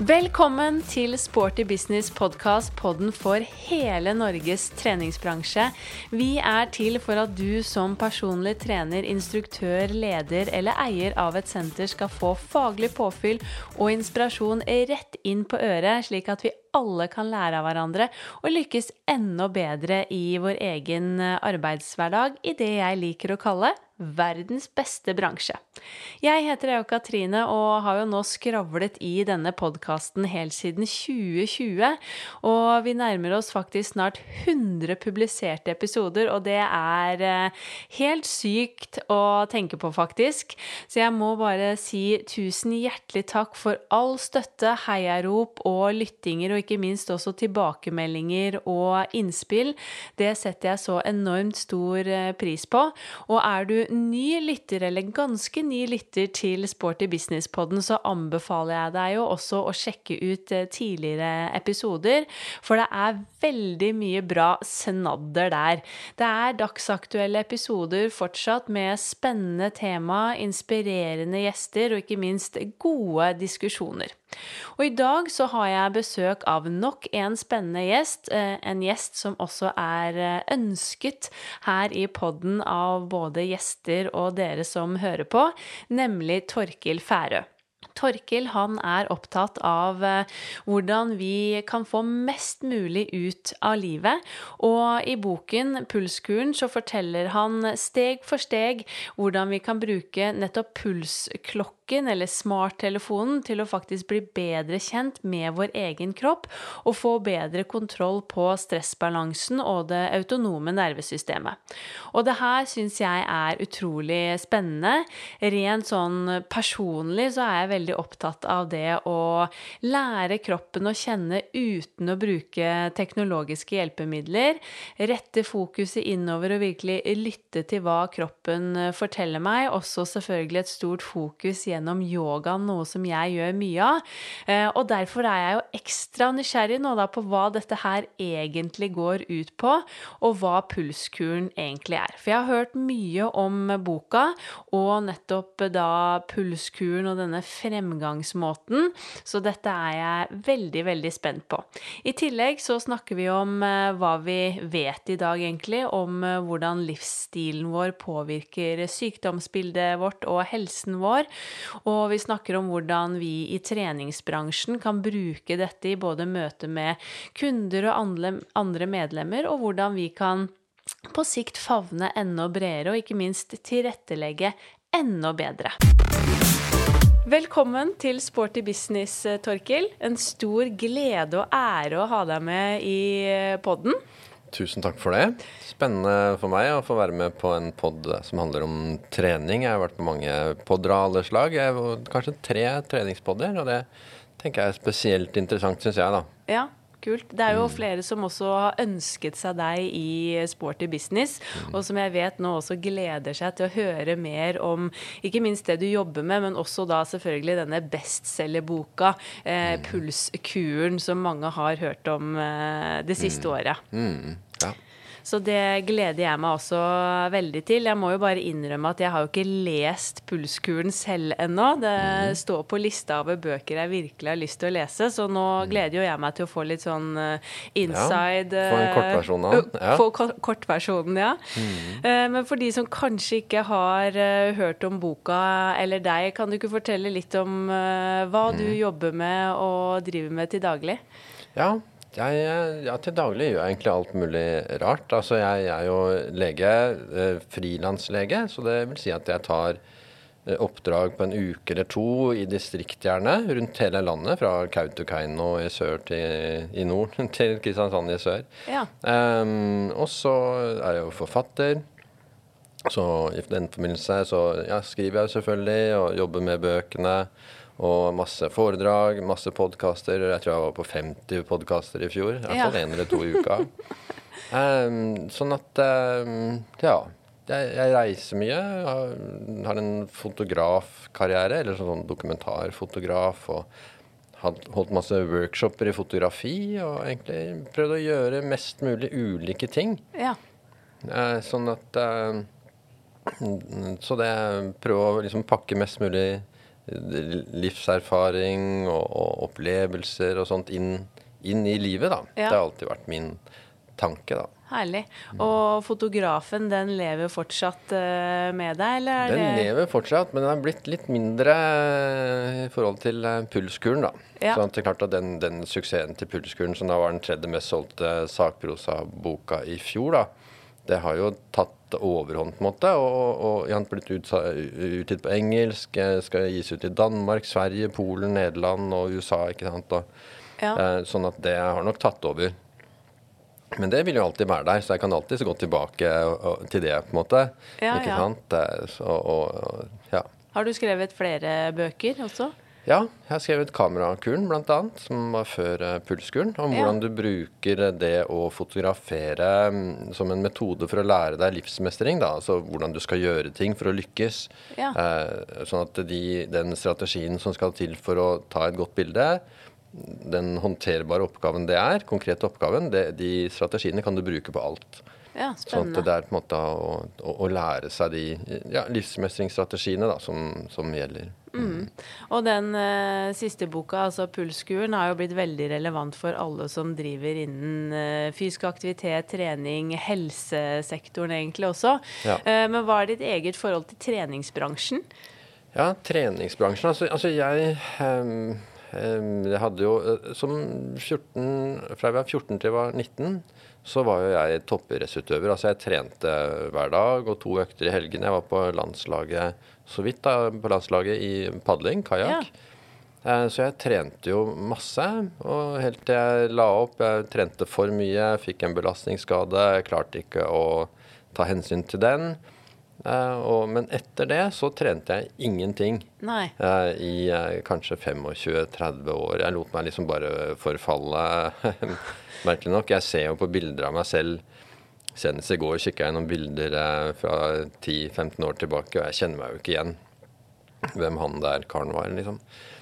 Velkommen til Sporty Business podcast, podden for hele Norges treningsbransje. Vi til for at du som personlig trener, instruktør, leder eller eier av et senter skal få faglig påfyll og inspirasjon rett inn på øret, slik at vi alle kan lære av hverandre og lykkes enda bedre i vår egen arbeidshverdag i det jeg liker å kalle verdens beste bransje. Jeg heter Katrine og har jo nå skravlet i denne podcasten helt siden 2020, og vi nærmer oss faktisk snart 100 publiserte episoder, og det helt sykt å tenke på faktisk. Så jeg må bare si tusen hjertelig takk for all støtte, heiarop og lyttinger, og ikke minst også tilbakemeldinger og innspill. Det setter jeg så enormt stor pris på, og du ny lytter eller ganske ny lytter til Sporty Business podden, så anbefaler jeg deg jo også å sjekke ut tidligere episoder, for det veldig mye bra snadder der. Det dagsaktuelle episoder fortsatt med spennende tema, inspirerende gjester og ikke minst gode diskusjoner. Og i dag så har jeg besøk av nok en spennende gjest, en gjest som også ønsket her i podden av både gjester og dere som hører på, nemlig Torkild Færø. Torkild, han opptatt av hvordan vi kan få mest mulig ut av livet, og i boken Pulskuren så forteller han steg for steg hvordan vi kan bruke nettopp pulsklokken eller smarttelefonen til å faktisk bli bedre kjent med vår egen kropp og få bedre kontroll på stressbalansen og det autonome nervesystemet. Og det her synes jeg utrolig spennende. Rent sånn personlig så jeg veldig opptatt av det å lære kroppen å kjenne uten å bruke teknologiske hjelpemidler, rette fokuset innover og virkelig lytte til hva kroppen forteller meg, også selvfølgelig et stort fokus gjennom yoga, noe som jeg gjør mye av, og derfor jeg jo ekstra nysgjerrig nå da på hva dette her egentlig går ut på, og hva pulskuren egentlig For jeg har hørt mye om boka, og nettopp da pulskuren og denne fremgangsmåten, så dette jeg veldig, veldig spent på. I tillegg så snakker vi om hva vi vet i dag egentlig, om hvordan livsstilen vår påvirker sykdomsbildet vårt og helsen vår, og vi snakker om hvordan vi i treningsbransjen kan bruke dette i både møte med kunder og andre medlemmer, og hvordan vi kan på sikt favne enda bredere, og ikke minst tilrettelegge enda bedre. Velkommen til Sporty Business, Torkild. En stor glede og ære å ha deg med i podden. Tusen takk for det. Spennende for meg å få være med på en podd som handler om trening. Jeg har vært på mange podder av alle slag. Jeg har kanskje 3 treningspodder, og det tenker jeg spesielt interessant, synes jeg da. Ja, kult. Det jo flere som også har ønsket seg deg i Sporty Business, og som jeg vet nå også gleder seg til å høre mer om ikke minst det du jobber med, men også da selvfølgelig denne bestsellerboka, Pulskuren, som mange har hørt om det siste året. Ja. Så det gleder jeg meg også veldig til. Jeg må jo bare innrømme at jeg har jo ikke lest Pulskuren selv ennå. Det står på lista av bøker jeg virkelig har lyst til å lese, så nå gleder jo jeg meg til å få litt sånn inside. Få en kortversjon av den. Få kortversjonen, ja. Men for de som kanskje ikke har hørt om boka eller deg, kan du ikke fortelle litt om hva du jobber med og driver med til daglig? Ja, til daglig gjør jeg egentlig alt mulig rart. Altså, jeg jo lege, frilanslege, så det vil si at jeg tar oppdrag på en uke eller 2 i distriktgjerne rundt hele landet, fra Kautokeino i sør i nord til Kristiansand i sør. Ja. Og så jeg jo forfatter, så i den forbindelse så skriver jeg selvfølgelig og jobber med bøkene, og masse foredrag, masse podcaster. Jeg tror jeg var på 50 podcaster i fjor. I hvert fall 1 eller 2 i uka. Sånn at, jeg reiser mye. Jeg har en fotografkarriere, eller sånn dokumentarfotograf, og holdt masse workshoper i fotografi, og egentlig prøvd å gjøre mest mulig ulike ting. Ja. Sånn at, så det prøver å liksom pakke mest mulig livserfaring og opplevelser og sånt inn i livet, da. Ja. Det har alltid vært min tanke, da. Herlig. Og fotografen, den lever fortsatt med deg, eller er Den lever fortsatt, men den har blitt litt mindre i forhold til Pulskuren, da. Ja. Så det er klart at den suksessen til Pulskuren, som da var den tredje mest solgte sakprosa-boka i fjor, da, det har jo tatt overhånd på en måte, og jeg har blitt utgitt på engelsk, skal gis ut i Danmark, Sverige, Polen, Nederland og USA, ikke sant, sånn at det har nok tatt over. Men det vil jo alltid være der, så jeg kan alltid så gå tilbake til det på en måte, ikke sant, ja. Har du skrevet flere bøker også? Ja, jeg har skrevet Kamerakuren blant annet, som var før Pulskuren, om hvordan du bruker det å fotografere som en metode for å lære deg livsmestring, da, altså hvordan du skal gjøre ting for å lykkes. Ja. Sånn at den strategien som skal til for å ta et godt bilde, den håndterbare oppgaven det er, konkrete oppgaven, de strategiene kan du bruke på alt. Ja, sånn spennende. at det er på en måte å lære seg de livsmestringsstrategiene da, som gjelder. Og den siste boka, altså Pulskuren, har jo blitt veldig relevant for alle som driver innen fysisk aktivitet, trening, helsesektoren egentlig også. Ja. Men hva er ditt eget forhold til treningsbransjen? Ja, treningsbransjen. Altså jeg hadde jo fra jeg var 14 til jeg var 19, så var jo jeg toppidrettsutøver. Altså jeg trente hver dag og 2 økter i helgen. Jeg var på landslaget, så vidt da, på landslaget i padling, kajak. Ja. Så jeg trente jo masse, og helt til jeg la opp, jeg trente for mye, fikk en belastningsskade, jeg klarte ikke å ta hensyn til den. Men etter det så trente jeg ingenting. Nei. I kanskje 25-30 år. Jeg lot meg liksom bare forfalle. Merkelig nok, jeg ser jo på bilder av meg selv. Senest i går kikket jeg noen bilder fra 10-15 år tilbake, og jeg kjenner meg jo ikke igjen hvem han der karen var, liksom.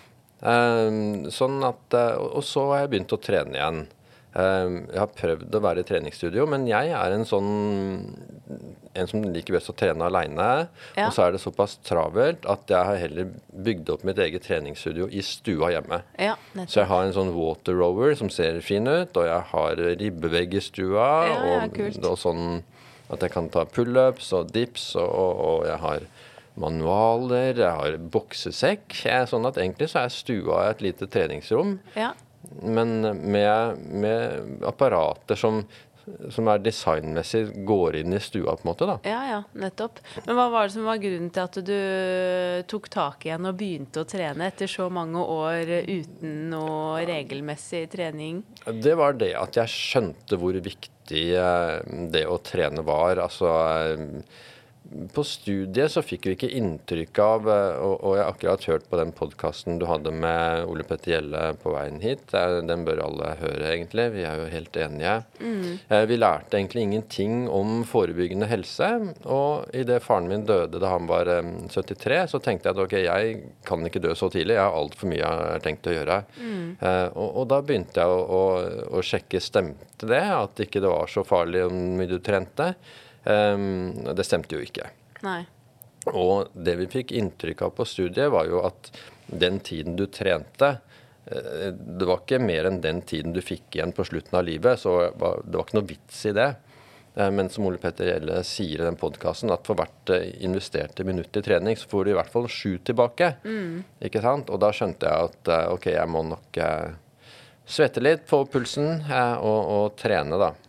Og så har jeg begynt å trene igjen. Jeg har prøvd å være i treningsstudio, men jeg er en som liker best å trene alene. Ja. Og så er det såpass travelt at jeg har heller bygd opp mitt eget treningsstudio i stua hjemme. Ja, så jeg har en sånn water rower som ser fin ut, og jeg har ribbevegg i stua, og sånn at jeg kan ta pull-ups og dips, og jeg har manualer, jeg har boksesekk. Sånn at egentlig så er stua et lite treningsrom. Ja. Men med apparater som er designmessig går inn i stua på en måte da. Ja, nettopp. Men hva var det som var grunnen til at du tok tak igjen og begynte å trene etter så mange år uten noe regelmessig trening? Det var det at jeg skjønte hvor viktig det å trene var. Altså på studiet så fikk vi ikke inntrykk av, og jeg har akkurat hørt på den podcasten du hadde med Ole Petter Gjelle på veien hit. Den bør alle høre egentlig, vi er jo helt enige. Vi lærte egentlig ingenting om forebyggende helse, og i det faren min døde da han var 73, så tenkte jeg at ok, jeg kan ikke dø så tidlig, jeg har alt for mye jeg har tenkt å gjøre. Og da begynte jeg å sjekke, stemte det, at ikke det var så farlig om mye du trente. Det stemte jo ikke. Nei. Og det vi fikk inntrykk av på studiet var jo at den tiden du trente, det var ikke mer enn den tiden du fikk igjen på slutten av livet, så det var ikke noe vits i det. Men som Ole Petter Gjelle sier i den podcasten, at for hvert investerte minutt i trening, så får du i hvert fall 7 tilbake. Ikke sant? Og da skjønte jeg at ok, jeg må nok svette litt på pulsen og trene da.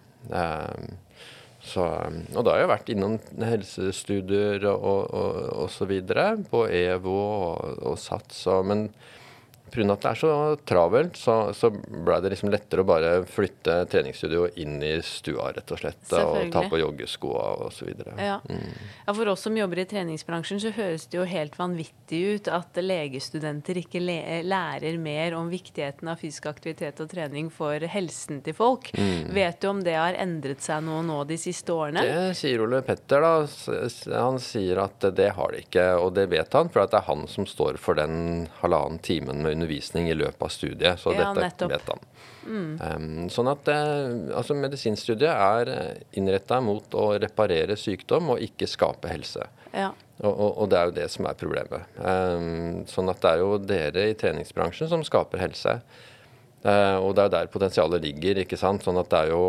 Og da har jeg vært innom helsestudier og så videre på EVO og SATS, men på grunn av at det er så travelt, så ble det liksom lettere å bare flytte treningsstudio inn i stua, rett og slett, og ta på joggeskoa og så videre. Ja. Ja, for oss som jobber i treningsbransjen, så høres det jo helt vanvittig ut at legestudenter ikke lærer mer om viktigheten av fysisk aktivitet og trening for helsen til folk. Vet du om det har endret seg noe nå de siste årene? Det sier Ole Petter da. Han sier at det har det ikke, og det vet han, for at det er han som står for den 1,5 timen med undervisning i løpet av studiet, så Ja, dette nettopp. vet han. Sånn at altså medisinstudiet innrettet mot å reparere sykdom og ikke skape helse. Ja. Og det jo det som problemet. Sånn at det jo dere i treningsbransjen som skaper helse. Og det jo der potensialet ligger, ikke sant? Sånn at det jo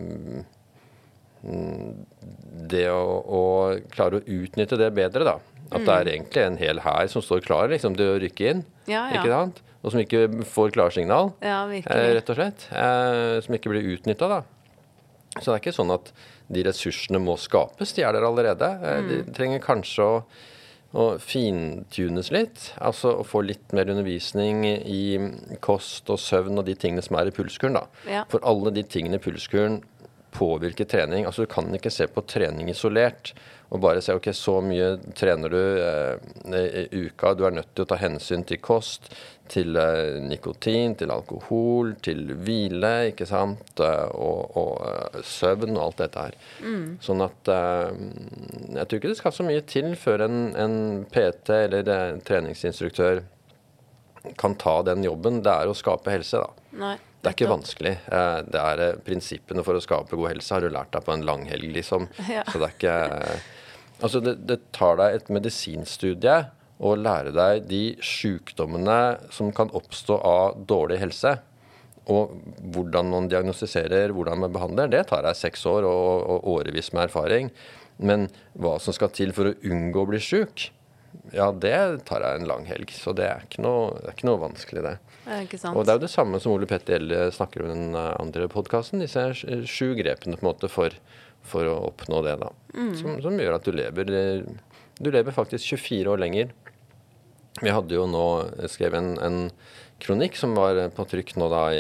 det å klare å utnytte det bedre, da. At det egentlig en hel hær som står klar liksom, til å rykke inn, Ja, ja. ikke sant? Og som ikke får klarsignal, Ja, virkelig. rett og slett. Som ikke blir utnyttet, da. Så det ikke sånn at de ressursene må skapes, de der allerede. De trenger kanskje å fintunes litt, altså å få litt mer undervisning i kost og søvn og de tingene som i pulskuren, da. Ja. For alle de tingene i pulskuren påvirker trening. Altså du kan ikke se på trening isolert og bare se, ok, så mye trener du i uka, du nødt til å ta hensyn til kost, til nikotin, til alkohol, til hvile, ikke sant, og søvn og alt dette her. Sånn at jeg tror ikke det skal så mye til før en PT eller en treningsinstruktør kan ta den jobben. Det å skape helse, da. Nei. Det ikke vanskelig. Det prinsippene for å skape god helse har du lært deg på en langhelg, liksom. Ja. Så det ikke Altså, det tar deg et medisinstudie å lære deg de sykdommene som kan oppstå av dårlig helse. Og hvordan man diagnostiserer, hvordan man behandler, det tar deg 6 år og årevis med erfaring. Men hva som skal til for å unngå å bli syk, ja, det tar deg en lang helg. Så det ikke noe vanskelig, det. Det ikke sant. Og det jo det samme som Ole Petter Gjelle snakker om i den andre podcasten, disse 7 grepene på en måte for å oppnå det, da. Som gjør at du lever faktisk 24 år lenger. Vi hadde jo nå skrevet en kronikk som var på trykk nå da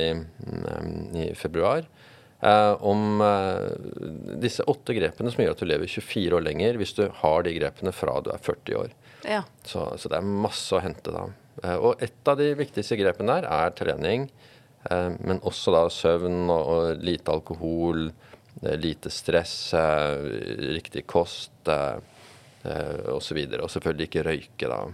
i februar, om disse 8 grepene som gjør at du lever 24 år lenger hvis du har de grepene fra du 40 år. Ja. Så det masse å hente da. Og et av de viktigste grepene der trening, men også da søvn og lite alkohol, lite stress, riktig kost og så videre. Og selvfølgelig ikke røyke da.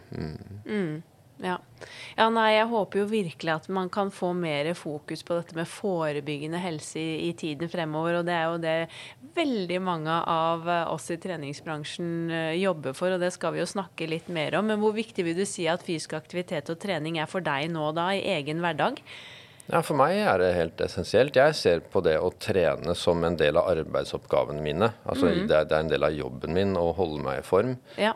Ja. Ja, nei, jeg håper jo virkelig at man kan få mer fokus på dette med forebyggende helse i tiden fremover, og det jo det veldig mange av oss i treningsbransjen jobber for, og det skal vi jo snakke litt mer om. Men hvor viktig vil du si at fysisk aktivitet og trening for deg nå da, i egen hverdag? Ja, for meg det helt essensielt. Jeg ser på det å trene som en del av arbeidsoppgavene mine. Altså det en del av jobben min å holde meg i form. Ja.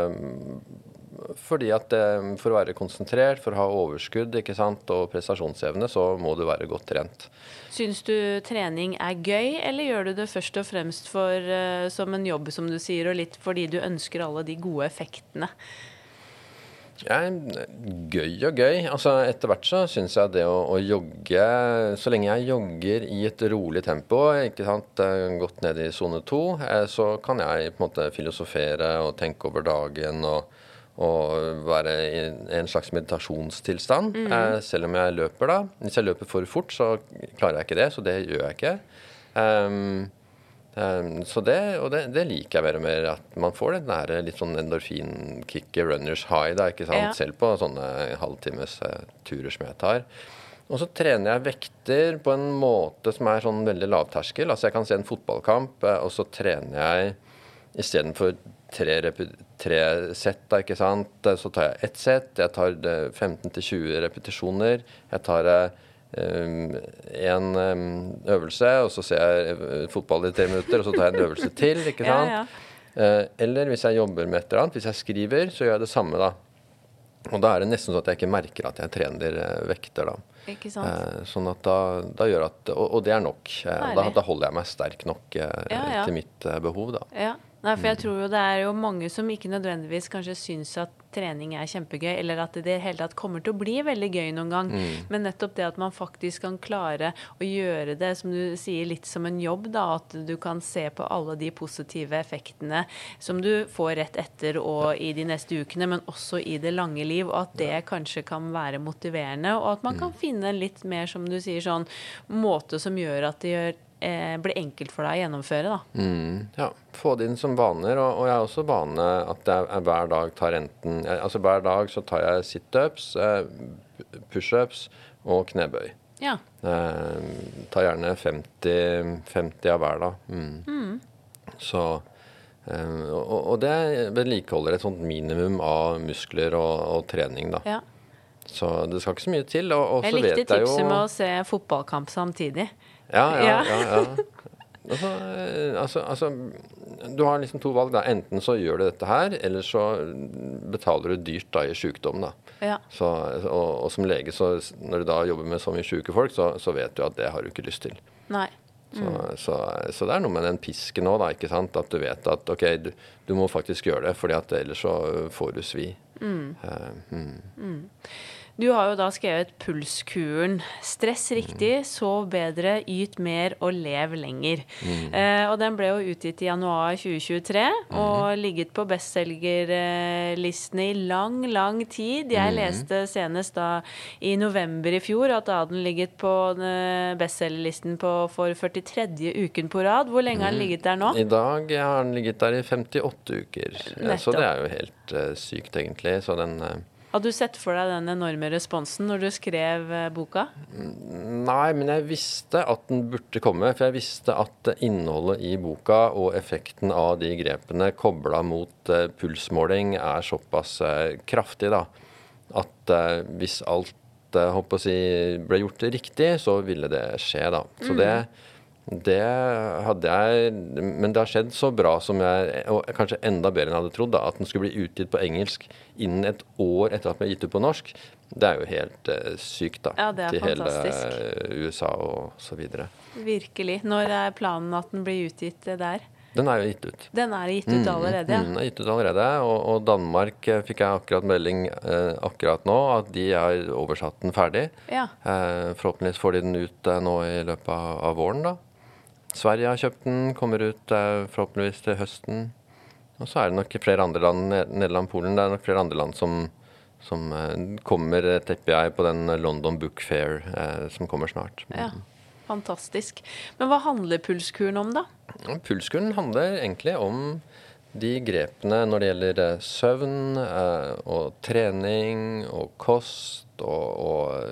Fordi at for å være konsentrert, for å ha overskudd, ikke sant, og prestasjonsevne, så må du være godt trent. Syns du trening gøy, eller gjør du det først og fremst som en jobb, som du sier, og litt fordi du ønsker alle de gode effektene? Gøy og gøy. Altså, etter hvert så synes jeg det å jogge, så lenge jeg jogger i et rolig tempo, ikke sant, gått ned i zone 2, så kan jeg på en måte filosofere og tenke over dagen og være i en slags meditasjonstilstand, selv om jeg løper da. Hvis jeg løper for fort, så klarer jeg ikke det, så det gjør jeg ikke. Så det liker jeg mer og mer, at man får det nære litt sånn endorfinkick, runners high da, ikke sant? Ja. Selv på sånne halvtimes turer som jeg tar. Og så trener jeg vekter på en måte som sånn veldig lavterskel. Altså jeg kan se en fotballkamp, og så trener jeg i stedet for 3 sett, da, ikke sant? Så tar jeg 1 sett, jeg tar 15-20 repetisjoner, jeg tar en øvelse, og så ser jeg fotball i 3 minutter, og så tar jeg en øvelse til, ikke sant? Ja. Eller hvis jeg jobber med et eller annet, hvis jeg skriver, så gjør jeg det samme da. Og da det nesten sånn at jeg ikke merker at jeg trener vekter da. Ikke sant? Sånn at da gjør at, og det nok. Da holder jeg meg sterk nok til mitt behov da. Ja. Nei, for jeg tror jo det jo mange som ikke nødvendigvis kanskje syns at trening kjempegøy, eller at det hele tatt kommer til å bli veldig gøy noen gang. Men nettopp det at man faktisk kan klare å gjøre det, som du sier, litt som en jobb, da, at du kan se på alle de positive effektene som du får rett etter og i de neste ukene, men også i det lange liv, og at det kanskje kan være motiverende, og at man kan finne en litt mer, som du sier, sånn måte som gjør at det gjør blir enkelt for deg å gjennomføre da. Ja, få det inn som vaner, og jeg har også vane at jeg hver dag tar altså hver dag så tar jeg sit-ups, push-ups og knebøy. Ja. Tar gjerne 50 av hver dag. Så, og det vedlikeholder et sånt minimum av muskler og trening da. Ja. Så det skal ikke så mye til, og så Jeg vet jeg jo... likte tipset med å se fotballkamp samtidig. Ja. Altså, du har liksom to valg da. Enten så gjør du dette her, eller så betaler du dyrt da i sykdom da. Ja. Så, og som lege, så når du da jobber med så mye syke folk, så vet du at det har du ikke lyst til. Nei. Så det er noe med den pisken nå da, ikke sant? At du vet at ok, du må faktisk gjøre det, fordi at ellers så får du svi. Du har jo da skrevet pulskuren. Stress riktig, sov bedre, yt mer og lev lenger. Og den ble jo utgitt i januar 2023, og ligget på bestselgerlistene i lang tid. Jeg leste senest da i november i fjor at da hadde den ligget på bestselgerlisten for 43. uken på rad. Hvor lenge har den ligget der nå? I dag har den ligget der i 58 uker. Så det er jo helt sykt egentlig. Så den... Har du sett for deg den enorme responsen når du skrev boka? Nei, men jeg visste at den burde komme, for jeg visste at innholdet i boka og effekten av de grepene koblet mot pulsmåling er såpass kraftig da, at hvis alt ble gjort riktig, så ville det skje da. Så det hadde jeg, men det har skjedd så bra som jeg, og kanskje enda bedre enn jeg hadde trodd da, at den skulle bli utgitt på engelsk innen et år etter at den ble gitt ut på norsk. Det er jo helt sykt da. Ja, det er til fantastisk. Hele USA og så videre. Virkelig. Når er planen at den blir utgitt der? Den er jo gitt ut. Den er gitt ut allerede, ja. Den er gitt ut allerede, og Danmark fikk jeg akkurat melding akkurat nå, at de har oversatt den ferdig. Ja. Forhåpentligvis får de den ut nå i løpet av våren da. Sverige har kjøpt den, kommer ut forhåpentligvis til høsten. Og så er det nok flere andre land, Nederland, Polen, det er nok flere andre land som kommer, tipper jeg, på den London Book Fair som kommer snart. Ja, fantastisk. Men hva handler pulskuren om da? Pulskuren handler egentlig om de grepene når det gjelder søvn og trening og kost og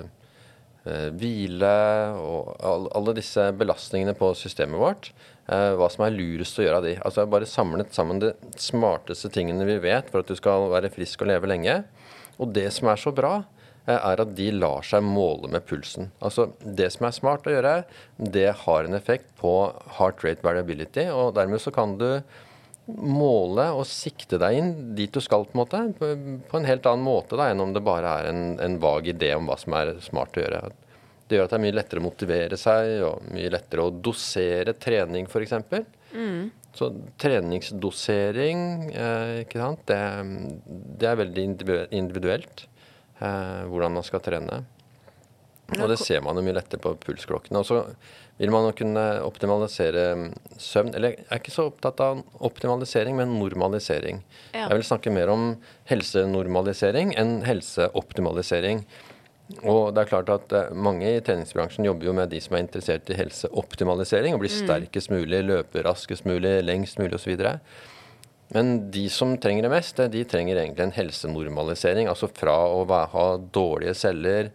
hvile og alle disse belastningene på systemet vårt, hva som er lurest å gjøre av de. Altså jeg har bare samlet sammen de smarteste tingene vi vet for at du skal være frisk og leve lenge. Og det som er så bra, er at de lar seg måle med pulsen. Altså det som er smart å gjøre, det har en effekt på heart rate variability, og dermed så kan du måle og sikte deg inn dit du skal på en helt annen måte da, enn om det bare er en vag idé om hva som er smart å gjøre. Det gjør at det er mye lettere å motivere seg, og mye lettere å dosere trening for eksempel. Så treningsdosering, ikke sant, det er veldig individuelt, hvordan man skal trene. Og det ser man jo mye lettere på pulsklokkene. Og så vil man jo kunne optimalisere søvn. Eller jeg er ikke så opptatt av optimalisering, men normalisering. Ja. Jeg vil snakke mer om helsenormalisering enn helseoptimalisering. Og det er klart at mange i treningsbransjen jobber jo med de som er interessert i helseoptimalisering, og bli sterkest mulig, løpe raskest mulig, lengst mulig og så videre. Men de som trenger det mest, de trenger egentlig en helsenormalisering, altså fra å ha dårlige celler,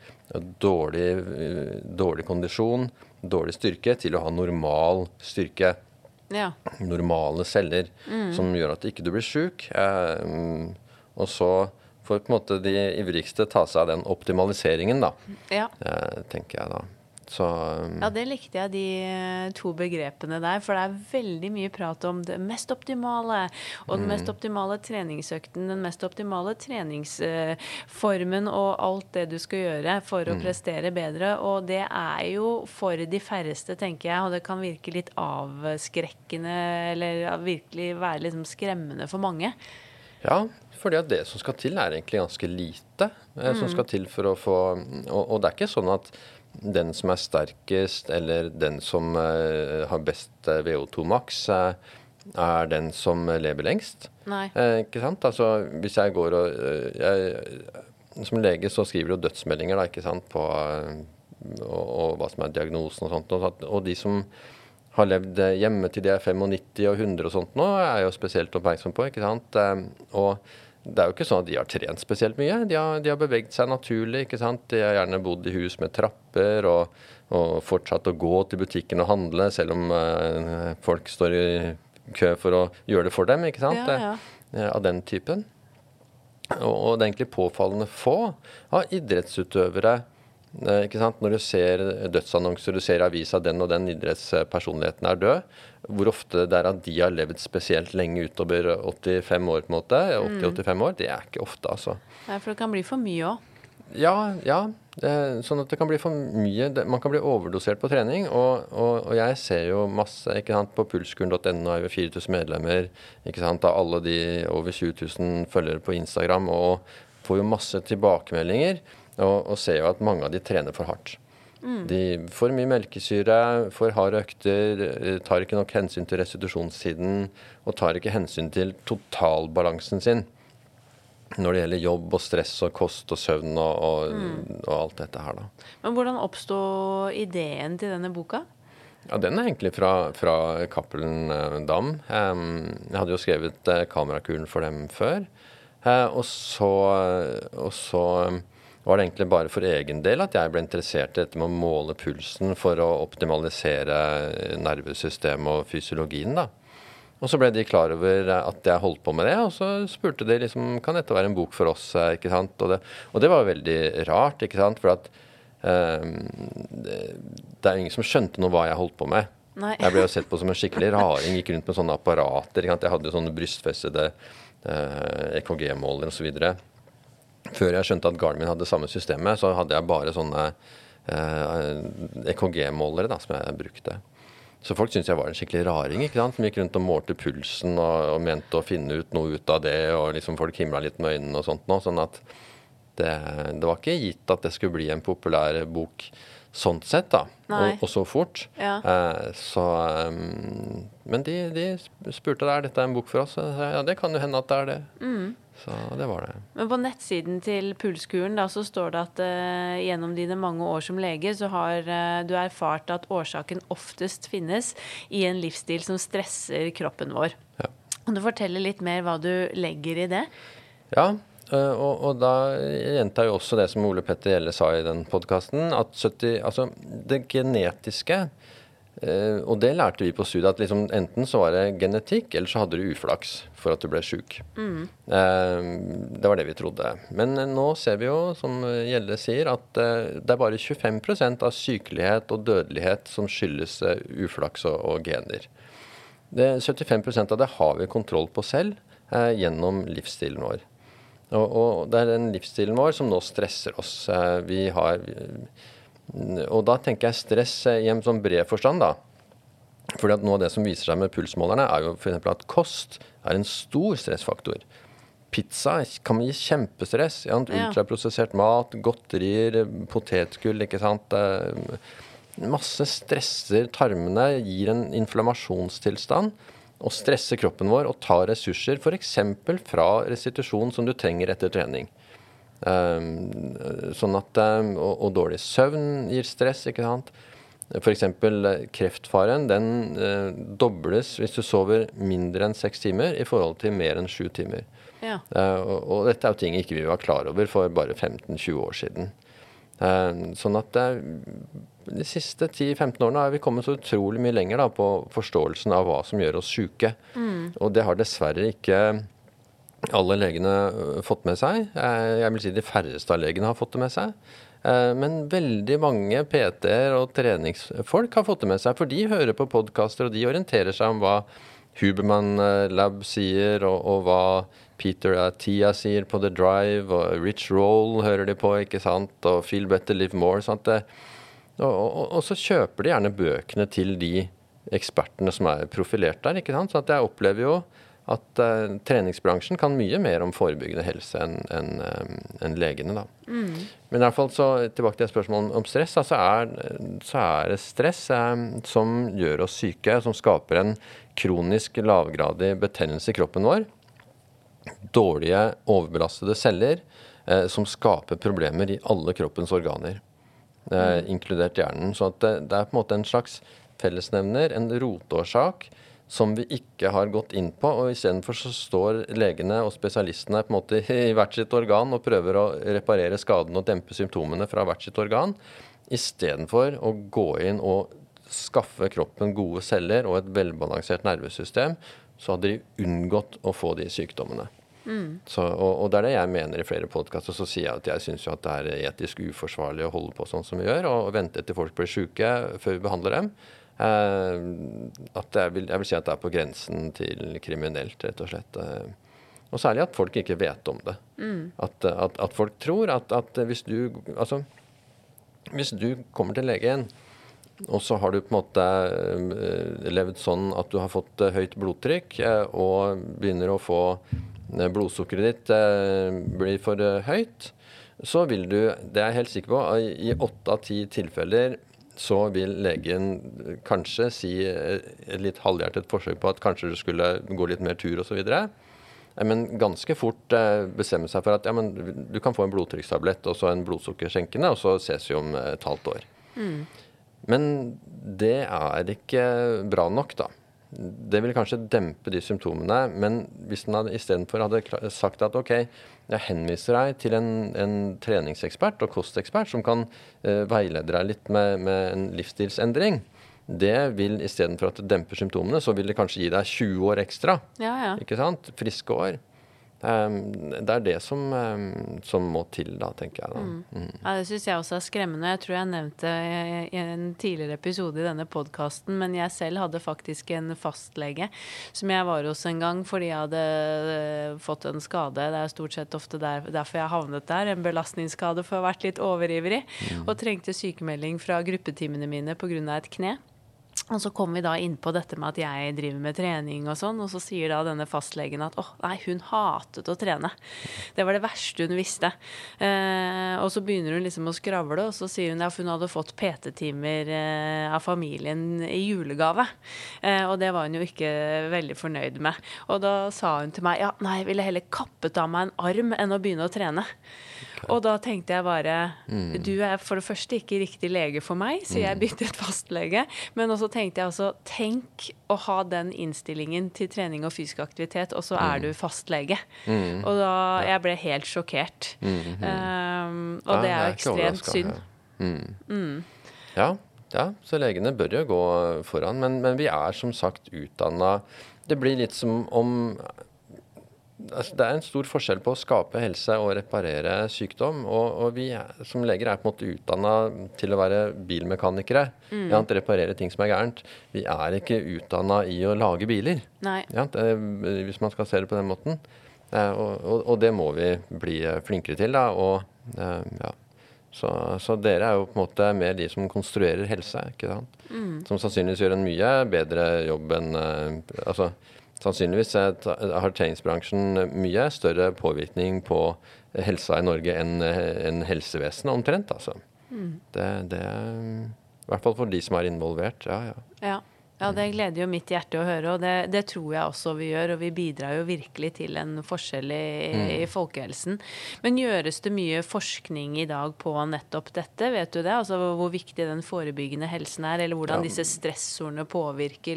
dårlig kondisjon, dårlig styrke, til å ha normal styrke. Ja. Normale celler, som gjør at ikke du blir syk. Og så får på en måte de ivrigste ta seg av den optimaliseringen, da. Ja. Tenker jeg da. Så, ja, det likte jeg, de to begrepene der, for det er veldig mye prat om det mest optimale, og den mest optimale treningsøkten, den mest optimale treningsformen og alt det du skal gjøre for å prestere bedre, og det er jo for de færreste, tenker jeg, og det kan virke litt avskrekkende, eller virkelig være liksom skremmende for mange. Ja, fordi at det som skal til er egentlig ganske lite, som skal til for å få, og det er ikke sånn at den som er sterkest, eller den som har best VO2 max, er den som lever lengst. Nei. Ikke sant? Altså, hvis jeg går som lege så skriver du dødsmeldinger, da, ikke sant, på og hva som er diagnosen og sånt. Og de som har levd hjemme til de er 95 og 100 og sånt nå, er jeg jo spesielt oppmerksom på, ikke sant? Og det er jo ikke sånn at de har trent spesielt mye. De har beveget seg naturlig, ikke sant? De har gjerne bodd i hus med trapper og fortsatt å gå til butikken og handle, selv om folk står i kø for å gjøre det for dem, ikke sant? Ja. Av den typen. Og det er egentlig påfallende få av idrettsutøvere, ikke sant? Når du ser dødsannonser, du ser i avisa den og den idrettspersonligheten er død, hvor ofte det er at de har levd spesielt lenge utover 85 år på en måte, 80-85 år, det er ikke ofte altså. Ja, for det kan bli for mye også. Ja, sånn at det kan bli for mye, man kan bli overdosert på trening, og jeg ser jo masse, ikke sant, på pulskuren.no har jo 4000 medlemmer, ikke sant, av alle de over 20 000 følgere på Instagram, og får jo masse tilbakemeldinger, og ser jo at mange av de trener for hardt. De får mye melkesyre, får harde økter, tar ikke nok hensyn til restitusjonssiden, og tar ikke hensyn til totalbalansen sin når det gjelder jobb og stress og kost og søvn og alt dette her da. Men hvordan oppstod ideen til denne boka? Ja, den er egentlig fra Cappelen Damm. Jeg hadde jo skrevet kamerakuren for dem før, og så var det egentlig bare for egen del at jeg ble interessert i dette med å måle pulsen for å optimalisere nervesystemet og fysiologien da. Og så ble de klar over at jeg holdt på med det, og så spurte de liksom, kan dette være en bok for oss, ikke sant? Og det var veldig rart, ikke sant? For at det er ingen som skjønte noe hva jeg holdt på med. Nei. Jeg ble jo sett på som en skikkelig raring, gikk rundt med sånne apparater, ikke sant? Jeg hadde jo sånne brystfestede EKG-måler og så videre. Før jeg skjønte at Garmin hadde samme systemet, så hadde jeg bare sånne EKG-målere da, som jeg brukte. Så folk syntes jeg var en skikkelig raring, ikke sant? Som gikk rundt og målte pulsen og mente å finne ut noe ut av det, og liksom folk himlet litt med øynene og sånt nå, sånn at det var ikke gitt at det skulle bli en populær bok sånn sett da, og så fort. Ja. Men de spurte der, dette er en bok for oss, ja, det kan jo hende at det er det. Så det var det. Men på nettsiden til Pulskuren da, så står det at gjennom dine mange år som lege så har du erfart at årsaken oftest finnes i en livsstil som stresser kroppen vår. Ja. Kan du fortelle litt mer hva du legger i det? Ja, og da gjentar jeg også det som Ole Petter Gjelle sa i den podcasten, at det genetiske, og det lærte vi på studiet, at liksom, enten så var det genetikk, eller så hadde du uflaks for at du ble syk. Det var det vi trodde. Men nå ser vi jo, som Gjelle sier, at det er bare 25% av sykelighet og dødelighet som skyldes uflaks og gener. 75% av det har vi kontroll på selv gjennom livsstilen vår. Og det er den livsstilen vår som nå stresser oss. Og da tenker jeg stress i en sånn bred forstand da. Fordi at noe av det som viser seg med pulsmålerne er jo for eksempel at kost er en stor stressfaktor. Pizza kan gi kjempestress. Ultraprosessert mat, godterier, potetgull, ikke sant? Masse stresser tarmene, gir en inflammasjonstilstand, og stresser kroppen vår og tar ressurser, for eksempel fra restitusjon som du trenger etter trening. Sånn at, og dårlig søvn gir stress, ikke sant? For eksempel kreftfaren, den dobles hvis du sover mindre enn 6 timer i forhold til mer enn 7 timer. Ja. Og dette er jo ting ikke vi var klar over for bare 15-20 år siden. Sånn at de siste 10-15 årene har vi kommet så utrolig mye lenger da, på forståelsen av hva som gjør oss syke. Og det har dessverre ikke alle legene fått med seg. Jeg vil si de færreste av legene har fått det med seg. Men veldig mange PT-er og treningsfolk har fått det med seg, for de hører på podcaster, og de orienterer seg om hva Huberman Lab sier, og hva Peter Attia sier på The Drive, og Rich Roll hører de på, ikke sant, og Feel Better, Live More, sant det. Og så kjøper de gjerne bøkene til de ekspertene som er profilert der, ikke sant, så at jeg opplever jo at treningsbransjen kan mye mer om forebyggende helse enn legene da. Men i hvert fall så tilbake til spørsmålet om stress, så er det stress som gjør oss syke, som skaper en kronisk lavgradig betennelse i kroppen vår, dårlige overbelastede celler som skaper problemer i alle kroppens organer, inkludert hjernen. Så at det er på en måte en slags fellesnevner, en rotårsak, som vi ikke har gått inn på, og i stedet for så står legene og spesialistene på en måte i hvert sitt organ og prøver å reparere skaden og dempe symptomene fra hvert sitt organ, i stedet for å gå inn og skaffe kroppen gode celler og et velbalansert nervesystem, så hadde de unngått å få de sykdommene. Så, og det er det jeg mener i flere podcaster, så sier jeg at jeg synes jo at det er etisk uforsvarlig å holde på sånn som vi gjør, og vente til folk blir syke før vi behandler dem. At jeg vil si at det er på grensen til kriminelt, rett og slett. Og særlig at folk ikke vet om det. At folk tror at hvis du kommer til legen, og så har du på en måte levd sånn at du har fått høyt blodtrykk, og begynner å få blodsukkeret ditt blir for høyt, så vil du, det er jeg helt sikker på, i 8 av 10 tilfeller så vil legen kanskje si et litt halvhjertet forsøk på at kanskje du skulle gå litt mer tur og så videre. Men ganske fort bestemme seg for at ja, men du kan få en blodtrykkstablett og så en blodsukkersenkende, og så ses vi om et halvt år. Men det er ikke bra nok da. Det vil kanskje dempe de symptomene, men hvis den i stedet for hadde sagt at ok, jeg henviser deg til en treningsekspert og kostekspert som kan veilede deg litt med en livsstilsendring, det vil i stedet for at det demper symptomene, så vil det kanskje gi deg 20 år ekstra. Ikke sant? Friske år. Det er det som må til da, tenker jeg da. Ja, det synes jeg også er skremmende. Jeg tror jeg nevnte i en tidligere episode i denne podcasten, men jeg selv hadde faktisk en fastlege som jeg var hos en gang fordi jeg hadde fått en skade. Det er stort sett ofte derfor jeg havnet der, en belastningsskade for å ha vært litt overivrig, og trengte sykemelding fra gruppetimene mine på grunn av et kne. Og så kom vi da inn på dette med at jeg driver med trening og sånn, og så sier da denne fastlegen at nei, hun hatet å trene. Det var det verste hun visste. Og så begynner hun liksom å skravle, og så sier hun at hun hadde fått PT-timer av familien i julegave. Og det var hun jo ikke veldig fornøyd med. Og da sa hun til meg, ja, nei, jeg ville heller kappet av meg en arm enn å begynne å trene. Og da tenkte jeg bare, du er for det første ikke riktig lege for meg, så jeg byttet fastlege. Men også tenkte jeg altså, tenk å ha den innstillingen til trening og fysisk aktivitet, og så er du fastlege. Og da, jeg ble helt sjokkert. Og det er jo ekstremt synd. Ja, så legene bør jo gå foran, men vi er som sagt utdannet. Det blir litt som om... Altså, det er en stor forskjell på å skape helse og reparere sykdom, og vi som leger er på en måte utdannet til å være bilmekanikere, reparere ting som er gærent. Vi er ikke utdannet i å lage biler, hvis man skal se det på den måten. Og det må vi bli flinkere til da, Så dere er jo på en måte mer de som konstruerer helse, ikke sant? Som sannsynligvis gjør en mye bedre jobb enn... Sannsynligvis har treningsbransjen mye større påvirkning på helsa i Norge enn helsevesenet omtrent, altså. Det er i hvert fall for de som er involvert, Ja, det gleder jo mitt hjerte å høre, og det tror jeg også vi gjør, og vi bidrar jo virkelig til en forskjell i folkehelsen. Men gjøres det mye forskning i dag på nettopp dette, vet du det? Altså hvor viktig den forebyggende helsen er, eller hvordan disse stressordene påvirker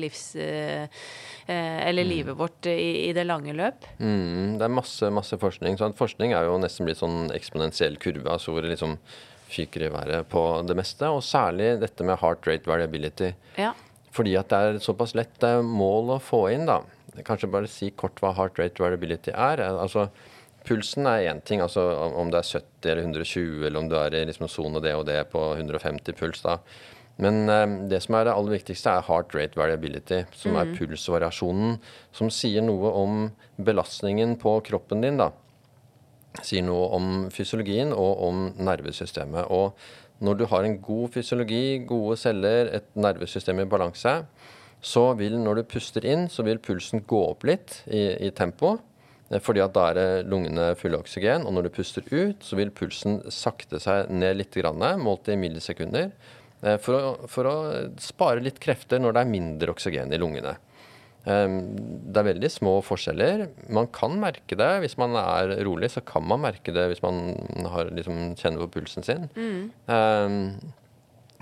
livet vårt i det lange løp? Det er masse forskning. Så forskning er jo nesten blitt sånn eksponentiell kurve, altså hvor det liksom fyker i været på det meste, og særlig dette med heart rate variability. Fordi at det er såpass lett mål å få inn da. Kanskje bare si kort hva heart rate variability er. Altså, pulsen er en ting, altså om det er 70 eller 120, eller om du er i liksom zone det og det på 150 puls da. Men det som er det aller viktigste er heart rate variability, som er pulsvariasjonen, som sier noe om belastningen på kroppen din da. Sier noe om fysiologien og om nervesystemet, og når du har en god fysiologi, gode celler, et nervesystem i balanse, så vil, når du puster inn, så vil pulsen gå opp litt i tempo, fordi at da er lungene fulle av oksygen, og når du puster ut, så vil pulsen sakte seg ned litt grann, målt i millisekunder, for å spare litt krefter når det er mindre oksygen i lungene. Det er veldig små forskjeller. Man kan merke det hvis man er rolig, så kan man merke det hvis man har, liksom, kjenner på pulsen sin.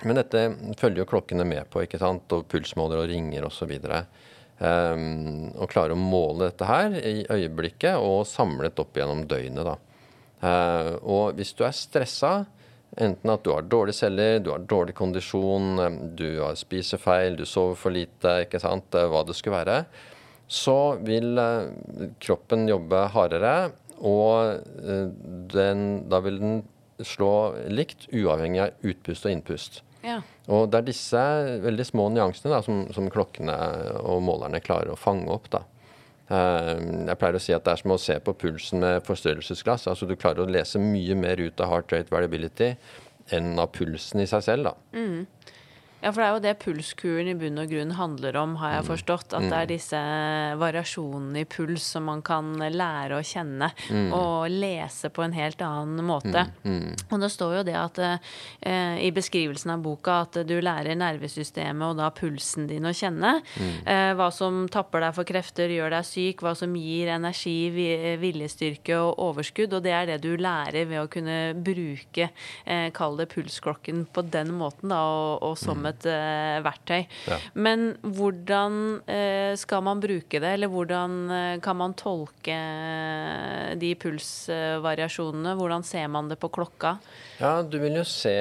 Men dette følger jo klokkene med på, ikke sant? Og pulsmåler og ringer og så videre. Og klare å måle dette her i øyeblikket og samle det opp gjennom døgnet da. Og hvis du stresset, enten at du har dårlige celler, du har dårlig kondisjon, du har spisefeil, du sover for lite, ikke sant, hva det skulle være, så vil kroppen jobbe hardere, og da vil den slå likt uavhengig av utpust og innpust. Ja. Og det disse veldig små nyansene da, som klokkene og målerne klarer å fange opp da. Jeg pleier å si at det som å se på pulsen med forstørrelsesglass. Altså du klarer å lese mye mer ut av heart rate variability enn av pulsen i seg selv da. Ja, for det jo det pulskuren i bunn og grunn handler om, har jeg forstått. At det disse variasjonene i puls som man kan lære å kjenne og lese på en helt annen måte. Og det står jo det at i beskrivelsen av boka at du lærer nervesystemet og da pulsen din å kjenne. Hva som tapper deg for krefter, gjør deg syk, hva som gir energi, viljestyrke og overskudd. Og det det du lærer ved å kunne bruke, kall det pulsklokken på den måten da, og som et verktøy. Ja. Men hvordan skal man bruke det, eller hvordan kan man tolke de pulsvariasjonene? Hvordan ser man det på klokka? Ja, du vil jo se,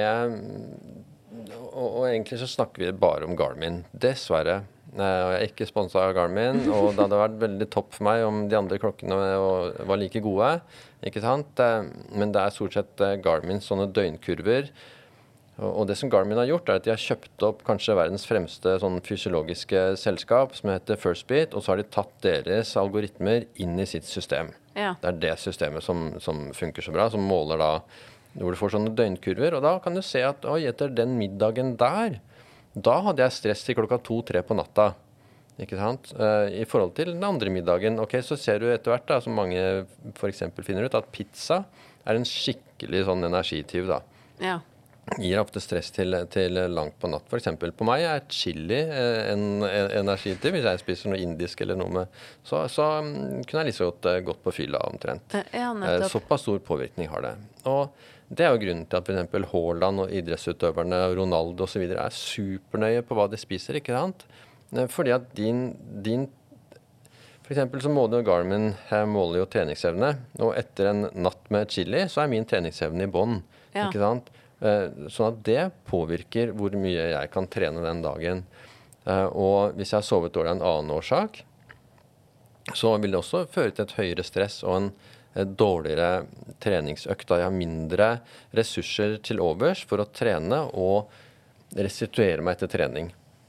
og egentlig så snakker vi bare om Garmin, dessverre. Jeg er ikke sponset av Garmin, og det hadde vært veldig topp for meg om de andre klokkene var like gode, ikke sant? Men det stort sett Garmin sånne døgnkurver. Og det som Garmin har gjort at de har kjøpt opp kanskje verdens fremste sånn fysiologiske selskap som heter Firstbeat, og så har de tatt deres algoritmer inn i sitt system. Ja. Det det systemet som funker så bra, som måler da hvor du får sånne døgnkurver, og da kan du se at oi, etter den middagen der, da hadde jeg stress til klokka 2-3 på natta. Ikke sant? I forhold til den andre middagen, ok, så ser du etter hvert da, som mange for eksempel finner ut, at pizza en skikkelig sånn energityv da. Ja. Gir ofte stress til langt på natt. For eksempel på meg chili en energityv. Hvis jeg spiser noe indisk eller noe med, så kunne jeg liksom gått på fylla omtrent. Ja, såpass stor påvirkning har det. Og det jo grunnen til at for eksempel Haaland og idrettsutøverne, Ronaldo og så videre supernøye på hva de spiser, ikke sant? Fordi at for eksempel så måler Garmin måler jo treningsevne, og etter en natt med chili så min treningsevne i bånd, ja. Ikke sant? Sånn at det påvirker hvor mye jeg kan trene den dagen. Og hvis jeg har sovet dårlig av en annen årsak, så vil det også føre til et høyere stress og en dårligere treningsøkt. Da jeg har mindre ressurser til overs for å trene og restituere meg etter trening.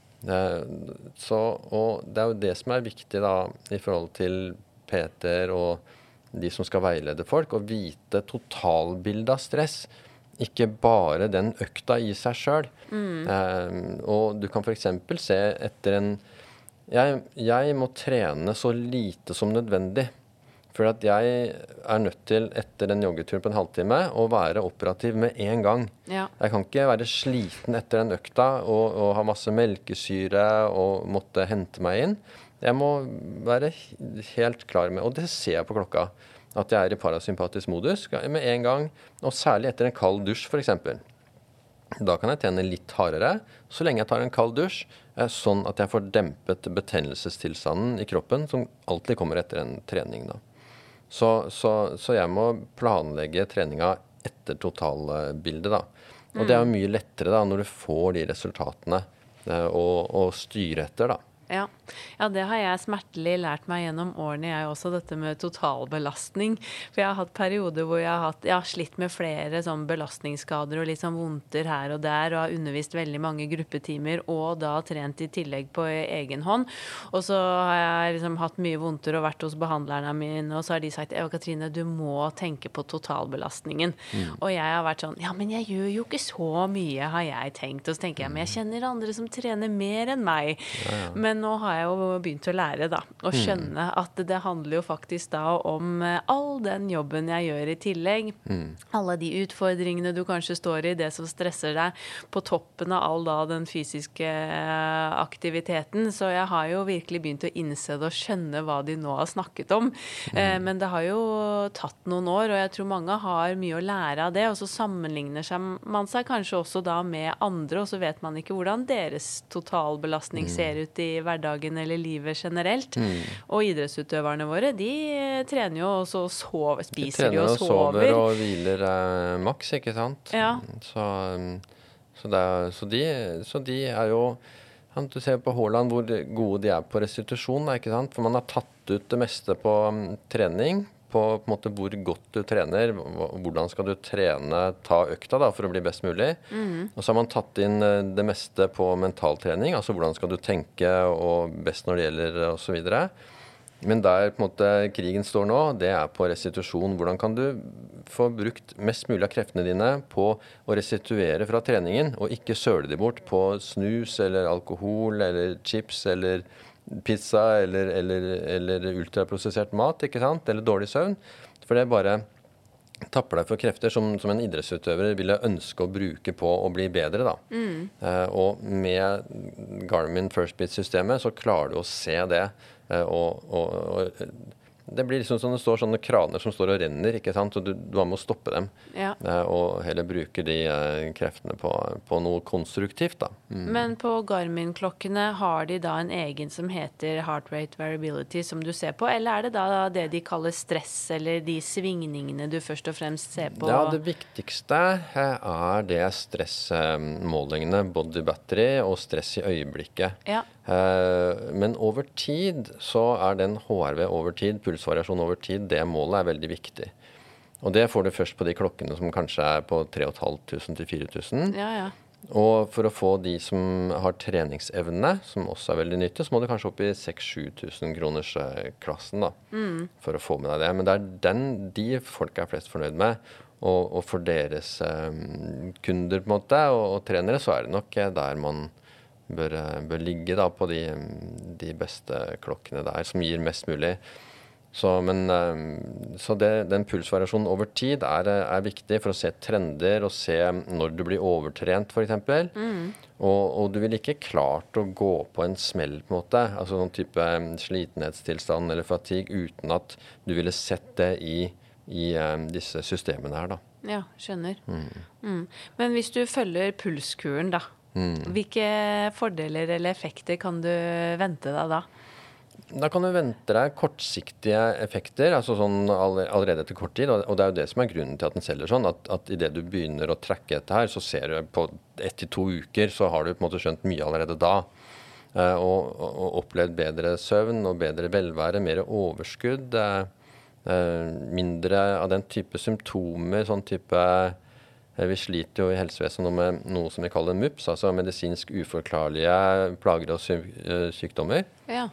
Og det jo det som viktig da, i forhold til PT-er og de som skal veilede folk, å vite totalbildet av stress. Ikke bare den økta i seg selv. Og du kan for eksempel se etter jeg må trene så lite som nødvendig. For at jeg nødt til etter en joggetur på en halvtime å være operativ med en gang. Ja. Jeg kan ikke være sliten etter en økta og ha masse melkesyre og måtte hente meg inn. Jeg må være helt klar med, og det ser jeg på klokka, at jeg i parasympatisk modus med en gang, og særlig etter en kald dusj for eksempel. Da kan jeg trene litt hardere, så lenge jeg tar en kald dusj, sånn at jeg får dempet betennelsestilstanden i kroppen, som alltid kommer etter en trening da. Så jeg må planlegge treninga etter totalbildet da. Og det jo mye lettere da, når du får de resultatene å styre etter da. Ja, det har jeg smertelig lært meg gjennom årene, jeg også, dette med totalbelastning. For jeg har hatt perioder hvor jeg har slitt med flere sånn belastningsskader og litt sånn vondter her og der, og har undervist veldig mange gruppetimer, og da trent i tillegg på egen hånd. Og så har jeg liksom hatt mye vondter og vært hos behandlerne mine, og så har de sagt, Eva Katrine, du må tenke på totalbelastningen. Og jeg har vært sånn, ja, men jeg gjør jo ikke så mye, har jeg tenkt. Og så tenker jeg, men jeg kjenner andre som trener mer enn meg. Ja. Men nå har jeg jo begynt å lære da, å skjønne at det handler jo faktisk da om all den jobben jeg gjør i tillegg. Alle de utfordringene du kanskje står i, det som stresser deg, på toppen av all da den fysiske aktiviteten. Så jeg har jo virkelig begynt å innse det og skjønne hva de nå har snakket om. Men det har jo tatt noen år, og jeg tror mange har mye å lære av det, og så sammenligner man seg kanskje også da med andre, og så vet man ikke hvordan deres totalbelastning ser ut i hverdagen eller livet generelt. Og idrettsutøverne våre, de trener jo også og sover, spiser de og sover. De trener og sover og hviler maks, ikke sant? Ja. Så de er jo, du ser på Haaland hvor gode de er på restitusjon, ikke sant? For man har tatt ut det meste på trening, på en måte hvor godt du trener, hvordan skal du trene, ta økta da, for å bli best mulig. Og så har man tatt inn det meste på mentaltrening, altså hvordan skal du tenke og best når det gjelder og så videre. Men der på en måte krigen står nå, det er på restitusjon. Hvordan kan du få brukt mest mulig av kreftene dine på å restituere fra treningen, og ikke søle de bort på snus eller alkohol eller chips eller pizza eller ultraprosessert mat, ikke sant? Eller dårlig søvn. For det bare tapper deg for krefter som en idrettsutøver ville ønske å bruke på å bli bedre da. Og med Garmin First Beat-systemet så klarer du å se det, og det blir liksom sånn, det står sånne kraner som står og renner, ikke sant? Og du har med å stoppe dem, og heller bruke de kreftene på noe konstruktivt da. Men på Garmin-klokkene har de da en egen som heter Heart Rate Variability som du ser på, eller er det da det de kaller stress, eller de svingningene du først og fremst ser på? Ja, det viktigste er det stressmålingene, body battery og stress i øyeblikket. Ja. Men over tid så er den HRV over tid, pulsvariasjon over tid, det målet er veldig viktig. Og det får du først på de klokkene som kanskje er på 3500 til 4000. Ja. Og for å få de som har treningsevne, som også er veldig nyttig, så må du kanskje opp i 6-7 000 kroners klassen da, for å få med deg det. Men det er de folk er flest fornøyd med, og for deres kunder på en måte, og trenere, så er det nok der man bør ligge da på de beste klokkene der, som gir mest mulig. Så den pulsvariasjonen over tid er viktig for å se trender og se når du blir overtrent, for eksempel. Og du vil ikke klart å gå på en smell på en måte, altså sånn type slitenhetstilstand eller fatigue, uten at du ville sett det i disse systemene her da. Ja, skjønner. Men hvis du følger pulskuren da, hvilke fordeler eller effekter kan du vente deg da? Da kan du vente deg kortsiktige effekter, altså sånn allerede etter kort tid, og det er jo det som er grunnen til at den selger sånn, at i det du begynner å trekke dette her, så ser du på 1 til 2 uker, så har du på en måte skjønt mye allerede da, og opplevd bedre søvn og bedre velvære, mer overskudd, mindre av den type symptomer, sånn type. Vi sliter jo i helsevesenet med noe som vi kaller MUPS, altså medisinsk uforklarlige plager og sykdommer. Ja.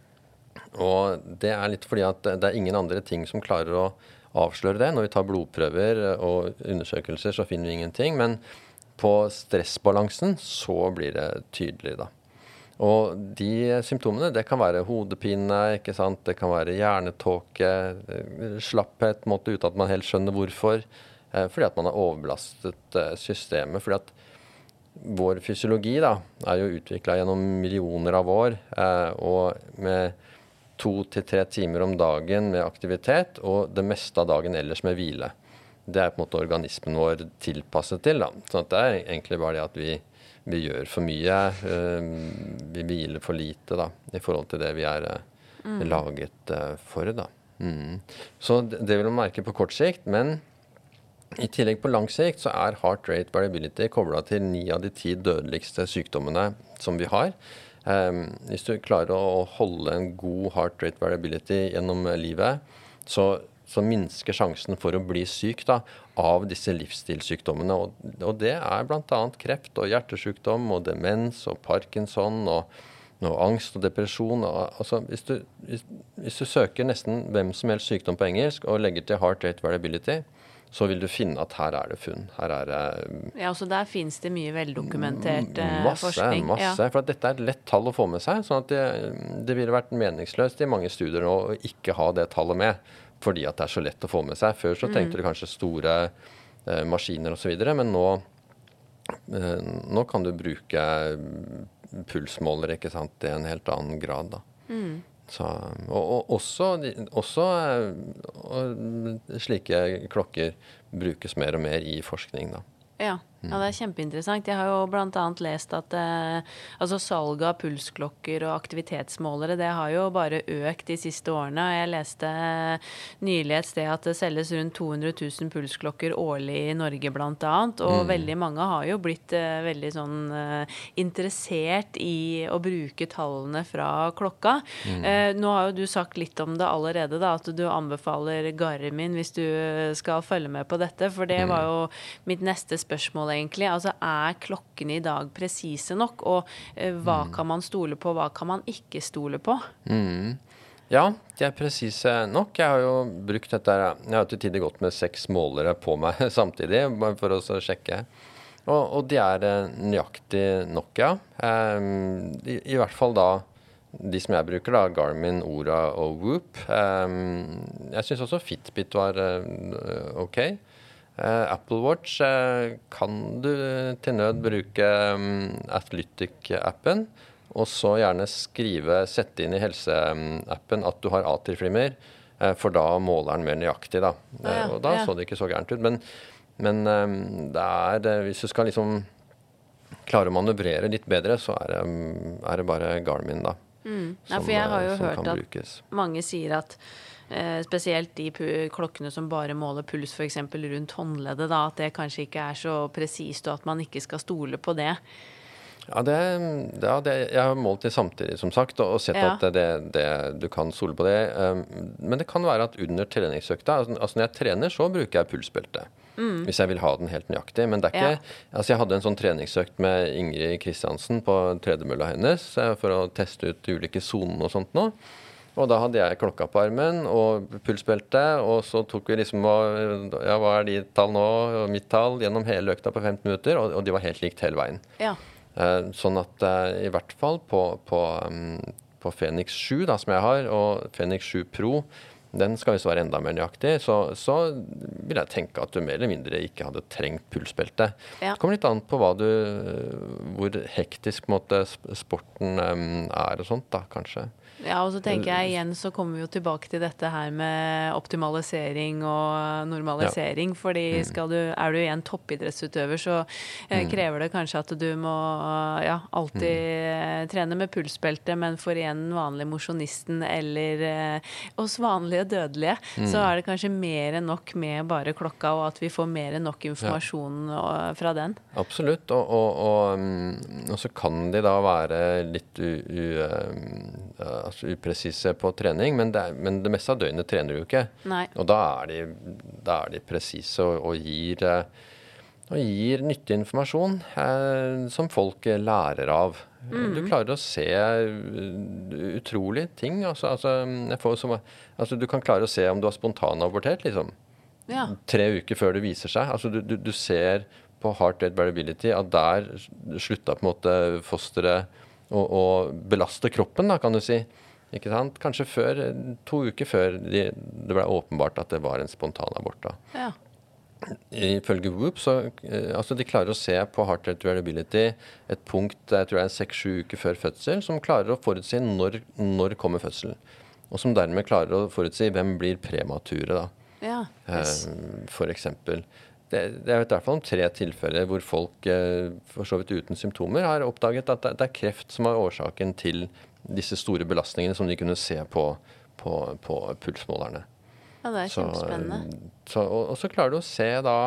Og det er litt fordi at det er ingen andre ting som klarer å avsløre det. Når vi tar blodprøver og undersøkelser så finner vi ingenting, men på stressbalansen så blir det tydelig da. Og de symptomene, det kan være hodepine, ikke sant? Det kan være hjernetåke, slapphet, måte uten at man helt skjønner hvorfor. Fordi at man har overbelastet systemet, fordi at vår fysiologi da, er jo utviklet gjennom millioner av år, og med 2 til 3 timer om dagen med aktivitet, og det meste av dagen ellers med hvile. Det er på en måte organismen vår tilpasset til da. Sånn at det er egentlig bare det at vi gjør for mye, vi hviler for lite da, i forhold til det vi er laget for da. Så det vil man merke på kort sikt, men i tillegg på lang sikt så er heart rate variability koblet til 9 av de 10 dødeligste sykdommene som vi har. Hvis du klarer å holde en god heart rate variability gjennom livet, så minsker sjansen for å bli syk da, av disse livsstilssykdommene. Og det er blant annet kreft og hjertesykdom og demens og Parkinson og angst og depresjon. Altså, hvis du søker nesten hvem som helst sykdom på engelsk og legger til heart rate variability, så vil du finne at her det funn. Her det Ja, så der finnes det mye veldokumentert forskning. Masse. For at dette et lett tall å få med seg, sånn at det ville vært meningsløst i mange studier nå å ikke ha det tallet med, fordi at det så lett å få med seg. Før så trengte du kanskje store maskiner og så videre, men nå kan du bruke pulsmåler, ikke sant, i en helt annen grad da. Så, og også slike klokker brukes mer og mer i forskning da. Ja, det kjempeinteressant. Jeg har jo blant annet lest at altså salget av pulsklokker og aktivitetsmålere, det har jo bare økt de siste årene. Jeg leste nylig et sted at det selges rundt 200 000 pulsklokker årlig i Norge blant annet, og veldig mange har jo blitt veldig sånn interessert i å bruke tallene fra klokka. Nå har jo du sagt litt om det allerede da, at du anbefaler Garmin hvis du skal følge med på dette, for det var jo mitt neste spørsmål egentlig. Altså, klokkene i dag presise nok, og hva kan man stole på, hva kan man ikke stole på? Ja, de presise nok. Jeg har jo brukt dette, jeg har til tider gått med 6 målere på meg samtidig, bare for å sjekke. Og de nøyaktig nok, ja. I hvert fall da, de som jeg bruker da, Garmin, Oura og Whoop. Jeg synes også Fitbit var ok. Apple Watch kan du til nød bruke Athletic-appen, og så gjerne sette inn i helseappen at du har atrieflimmer, for da måler den mer nøyaktig da. Og da så det ikke så gærent ut. Men hvis du skal liksom klare å manøvrere litt bedre, så det bare Garmin da. Ja, for jeg har jo hørt at brukes. Mange sier at spesielt de klokkene som bare måler puls for eksempel rundt håndleddet da, at det kanskje ikke så presist og at man ikke skal stole på det. Ja, jeg har målt det samtidig som sagt og sett at du kan stole på det, men det kan være at under treningsøkta, altså når jeg trener så bruker jeg pulsbelte hvis jeg vil ha den helt nøyaktig, men det ikke altså jeg hadde en sånn treningsøkt med Ingrid Kristiansen på tredemølla hennes for å teste ut ulike zoner og sånt nå. Og da hadde jeg klokka på armen og pulsbelte, og så tok vi liksom, hva de tall nå, og mitt tall, gjennom hele økta på 15 minutter, og de var helt likt hele veien. Ja. Sånn at i hvert fall på Fenix 7 da, som jeg har, og Fenix 7 Pro, den skal visst være enda mer nøyaktig, så vil jeg tenke at du mer eller mindre ikke hadde trengt pulsbelte. Det kommer litt an på hvor hektisk sporten og sånt da, kanskje. Ja, og så tenker jeg igjen, så kommer vi jo tilbake til dette her med optimalisering og normalisering, fordi du igjen toppidrettsutøver, så krever det kanskje at du må alltid trene med pulsbelte, men for igjen vanlig mosjonisten eller oss vanlige dødelige, så det kanskje mer enn nok med bare klokka, og at vi får mer enn nok informasjon fra den. Absolutt, og så kan de da være litt upresise på trening, men det meste av døgnet trener du ikke. Nei. Og da de presise og gir nyttig informasjon som folk lærer av. Du klarer å se utrolige ting. Du kan klare å se om du har spontanabortert, liksom. 3 uker før det viser seg. Altså, du ser på heart rate variability at der slutta på en måte fosteret å belaste kroppen, da, kan du si. Ikke sant? Kanskje 2 uker før det ble åpenbart at det var en spontanabort. Da. Ja. Ifølge Whoop, så de klarer å se på heart rate variability et punkt, jeg tror det 6-7 uker før fødsel, som klarer å forutsi når kommer fødselen. Og som dermed klarer å forutsi hvem blir premature, da. Ja, yes. For eksempel. Det vet i hvert fall om 3 tilfeller hvor folk, for så vidt uten symptomer, har oppdaget at det kreft som er årsaken til disse store belastningene som de kunne se på pulsmålerne. Ja, det kjempespennende. Og så klarer du å se da,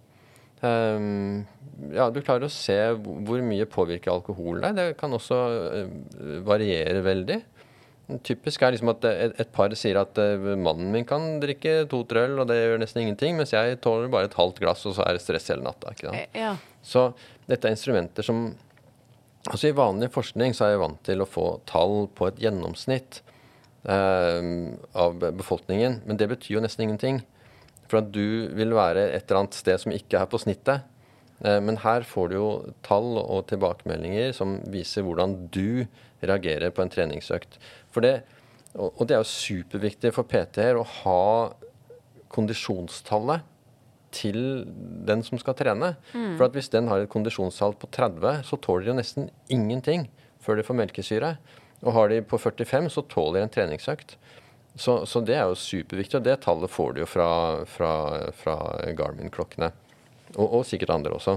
du klarer å se hvor mye påvirker alkohol deg. Det kan også variere veldig. Typisk liksom at et par sier at mannen min kan drikke 2 øl, og det gjør nesten ingenting, mens jeg tåler bare et halvt glass, og så det stress hele natta. Ikke sant? Ja. Så dette instrumenter som, altså i vanlig forskning så jeg vant til å få tall på et gjennomsnitt av befolkningen, men det betyr jo nesten ingenting. for at du vil være et eller annet sted som ikke på snittet. Men her får du jo tall og tilbakemeldinger som viser hvordan du reagerer på en treningsøkt. Og det jo superviktig for PT-er å ha kondisjonstallet til den som skal trene. For at hvis den har et kondisjonstall på 30, så tåler de jo nesten ingenting før de får melkesyre. Og har de på 45, så tåler de en treningsøkt. Så det jo superviktig, og det tallet får du jo fra Garmin-klokkene. Og sikkert andre også.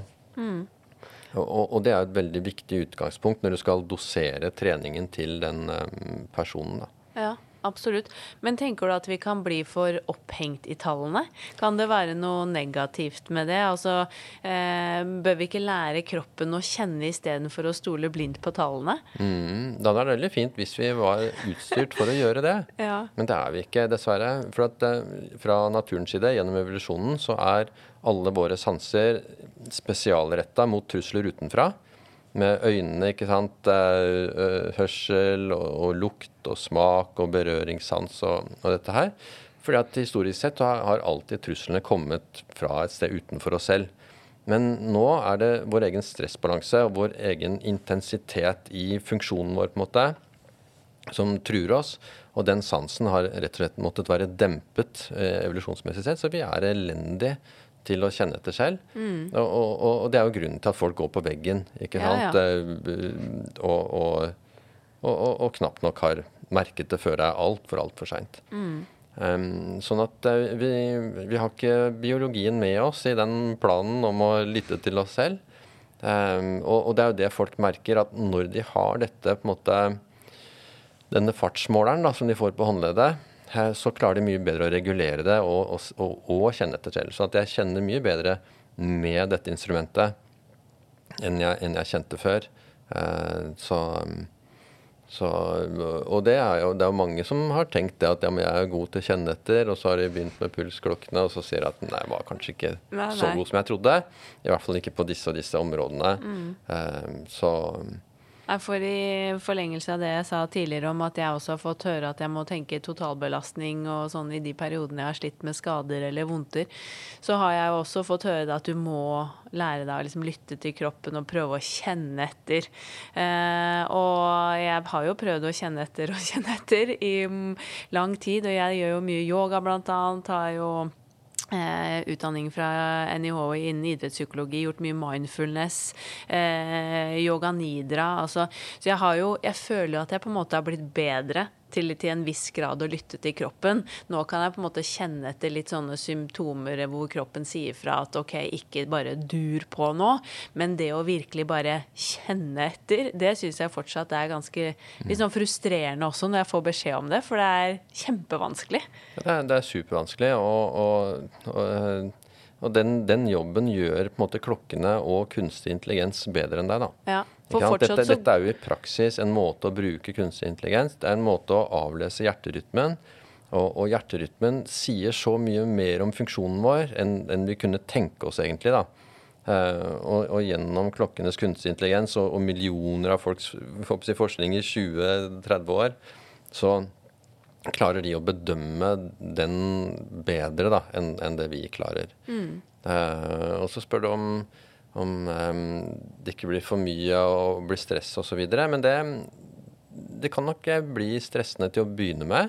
Og det et veldig viktig utgangspunkt når du skal dosere treningen til den personen. Da. Ja, absolutt. Men tenker du at vi kan bli for opphengt i tallene? Kan det være noe negativt med det? Altså, bør vi ikke lære kroppen å kjenne i stedet for å stole blindt på tallene? Da det veldig fint hvis vi var utstyrt for å gjøre det. Ja. Men det vi ikke, dessverre. For at fra naturens side, gjennom evolusjonen, så alle våre sanser spesialrettet mot trusler utenfra. Med øynene, ikke sant, hørsel og lukt og smak og berøringssans og dette her. Fordi at historisk sett har alltid truslene kommet fra et sted utenfor oss selv. Men nå det vår egen stressbalanse og vår egen intensitet i funksjonen vår på en måte, som truer oss. Og den sansen har rett og slett måttet være dempet evolusjonsmessig sett, så vi elendige til å kjenne etter selv. Og det jo grunnen til at folk går på veggen, ikke sant? Ja. Og knapt nok har merket det før det alt for sent. Sånn at vi har ikke biologien med oss i den planen om å lytte til oss selv. Og det jo det folk merker, at når de har dette på en måte, denne fartsmåleren da, som de får på håndleddet, så klarer de mye bedre å regulere det og kjenne etter selv. Så at jeg kjenner mye bedre med dette instrumentet enn jeg kjente før. Og det jo mange som har tenkt det at ja, men jeg god til å kjenne etter, og så har de begynt med pulsklokkene, og så sier de at nei, jeg var kanskje ikke så god som jeg trodde. I hvert fall ikke på disse og disse områdene. For i forlengelse av det jeg sa tidligere om at jeg også har fått høre at jeg må tenke totalbelastning og sånn i de periodene jeg har slitt med skader eller vondter, så har jeg også fått høre at du må lære deg å liksom lytte til kroppen og prøve å kjenne etter. Og jeg har jo prøvd å kjenne etter i lang tid, og jeg gjør jo mye yoga blant annet, har jo utdanning fra NIH innen idrettspsykologi, gjort mye mindfulness, yoga nidra, altså. Så jeg føler jo at jeg på en måte har blitt bedre til en viss grad å lytte til kroppen. Nå kan jeg på en måte kjenne etter litt sånne symptomer hvor kroppen sier fra at ok, ikke bare dur på nå, men det å virkelig bare kjenne etter, det synes jeg fortsatt ganske litt sånn frustrerende også når jeg får beskjed om det, for det kjempevanskelig. Det supervanskelig, og den jobben gjør på en måte klokkene og kunstig intelligens bedre enn deg da. Ja. Dette jo i praksis en måte å bruke kunstig intelligens. Det en måte å avlese hjerterytmen. Og hjerterytmen sier så mye mer om funksjonen vår enn vi kunne tenke oss egentlig. Da. Og gjennom klokkenes kunstig intelligens og millioner av folks forskning i 20-30 år, så klarer de å bedømme den bedre da, enn det vi klarer. Og så spør du om det ikke blir for mye og blir stress og så videre, men det kan nok bli stressende til å begynne med,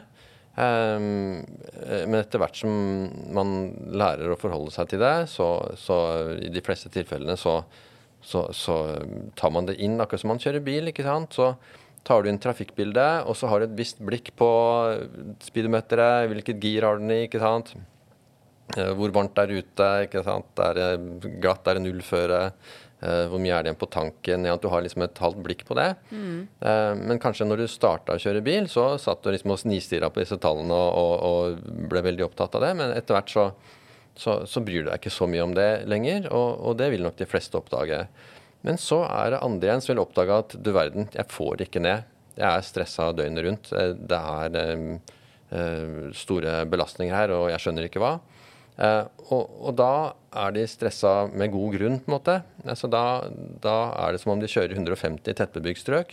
men etter hvert som man lærer å forholde seg til det, så i de fleste tilfellene så tar man det inn, akkurat som man kjører bil, ikke sant? Så tar du inn trafikkbildet, og så har du et visst blikk på speedometeret, hvilket gir har den i, ikke sant? Hvor varmt ute, ikke sant? Det glatt, det nullføre, hvor mye det igjen på tanken, at du har liksom et halvt blikk på det. Men kanskje når du startet å kjøre bil, så satt du liksom og snistirret på disse tallene og ble veldig opptatt av det, men etter hvert så bryr du deg ikke så mye om det lenger, og det vil nok de fleste oppdage. Men så det andre igjen som vil oppdage at du verden, jeg får ikke ned. Jeg stresset døgnet rundt. Det store belastninger her, og jeg skjønner ikke hva. Og da de stresset med god grunn på en måte. Altså da det som om de kjører 150 i tettbebygd strøk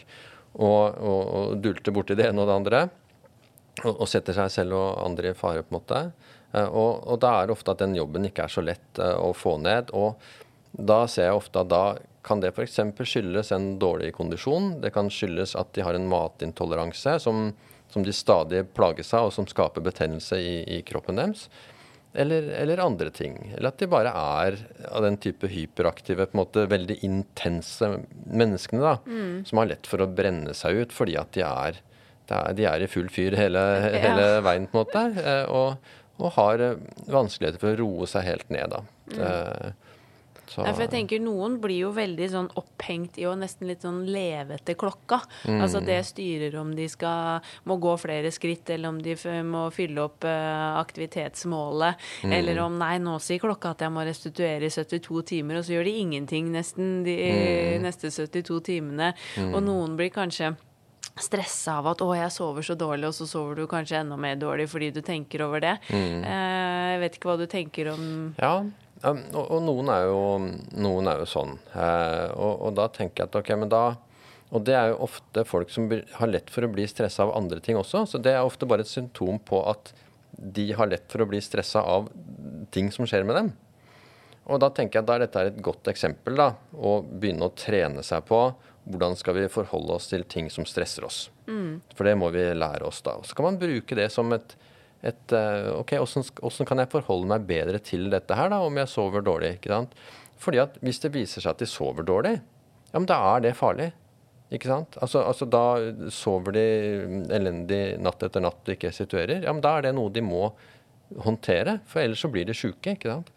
og dulter borti det ene og det andre og setter seg selv og andre i fare på en måte. Og da det ofte at den jobben ikke så lett å få ned, og da ser jeg ofte at da kan det for eksempel skyldes en dårlig kondisjon, det kan skyldes at de har en matintoleranse som de stadig plager seg, og som skaper betennelse i kroppen deres, eller andre ting. Eller at de bare av den type hyperaktive, på en måte veldig intense menneskene da, som har lett for å brenne seg ut, fordi at de i full fyr hele veien, på en måte, og har vanskeligheter for å roe seg helt ned da. For jeg tenker noen blir jo veldig sånn opphengt i å nesten litt sånn leve etter klokka. Altså det styrer om de må gå flere skritt, eller om de må fylle opp aktivitetsmålet, eller om nei, nå sier klokka at jeg må restituere i 72 timer, og så gjør de ingenting nesten de neste 72 timene. Og noen blir kanskje stressa av at jeg sover så dårlig, og så sover du kanskje enda mer dårlig fordi du tenker over det. Jeg vet ikke hva du tenker om. Ja, og noen jo sånn. Og da tenker jeg at ok, men da, og det jo ofte folk som har lett for å bli stresset av andre ting også, så det ofte bare et symptom på at de har lett for å bli stresset av ting som skjer med dem. Og da tenker jeg at dette et godt eksempel da, å begynne å trene seg på hvordan skal vi forholde oss til ting som stresser oss. For det må vi lære oss da. Og så kan man bruke det som ok, hvordan kan jeg forholde meg bedre til dette her da, om jeg sover dårlig, ikke sant? Fordi at hvis det viser seg at de sover dårlig, ja, men da det farlig, ikke sant? Altså da sover de elendig natt etter natt og ikke situerer, ja, men da det noe de må håndtere, for ellers så blir de syke, ikke sant?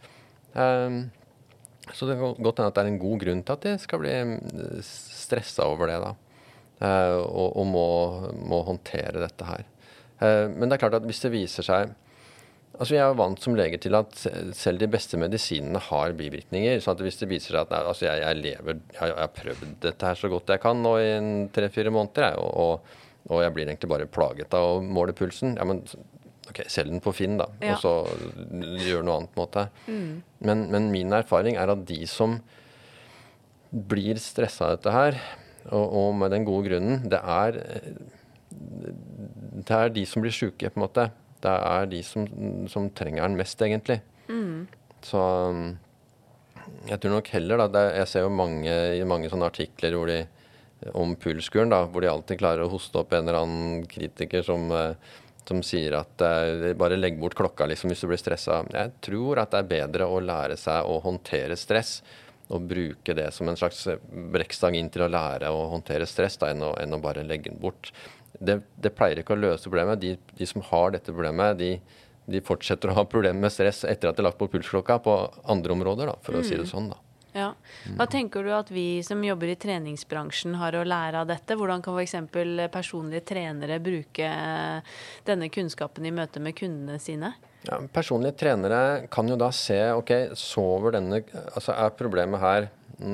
Så det kan godt hende at det en god grunn til at de skal bli stresset over det da, og må håndtere dette her. Men det klart at hvis det viser seg, altså jeg jo vant som lege til at selv de beste medisinene har bivirkninger, så at hvis det viser seg at jeg har prøvd dette her så godt jeg kan nå i 3-4 måneder, og jeg blir egentlig bare plaget av å måle pulsen, ja, men ok, selg den på Finn da, og så gjør noe annet på en måte. Men min erfaring at de som blir stresset av dette her, og med den gode grunnen, det de som blir syke på en måte. Det de som trenger den mest egentlig. Så jeg tror nok heller da, jeg ser jo i mange sånne artikler om pulskuren da, hvor de alltid klarer å hoste opp en eller annen kritiker som sier at bare legg bort klokka liksom, hvis du blir stresset. Jeg tror at det bedre å lære seg å håndtere stress, og bruke det som en slags brekkstang inn til å lære å håndtere stress da, enn å bare legge den bort. Det pleier ikke å løse problemet. De som har dette problemet, de fortsetter å ha problemer med stress etter at de lagt på pulsklokka på andre områder, da, for å si det sånn da. Ja. Hva tenker du at vi som jobber i treningsbransjen har å lære av dette? Hvordan kan for eksempel personlige trenere bruke denne kunnskapen i møte med kundene sine? Ja, personlige trenere kan jo da se, ok, sover denne, altså problemet her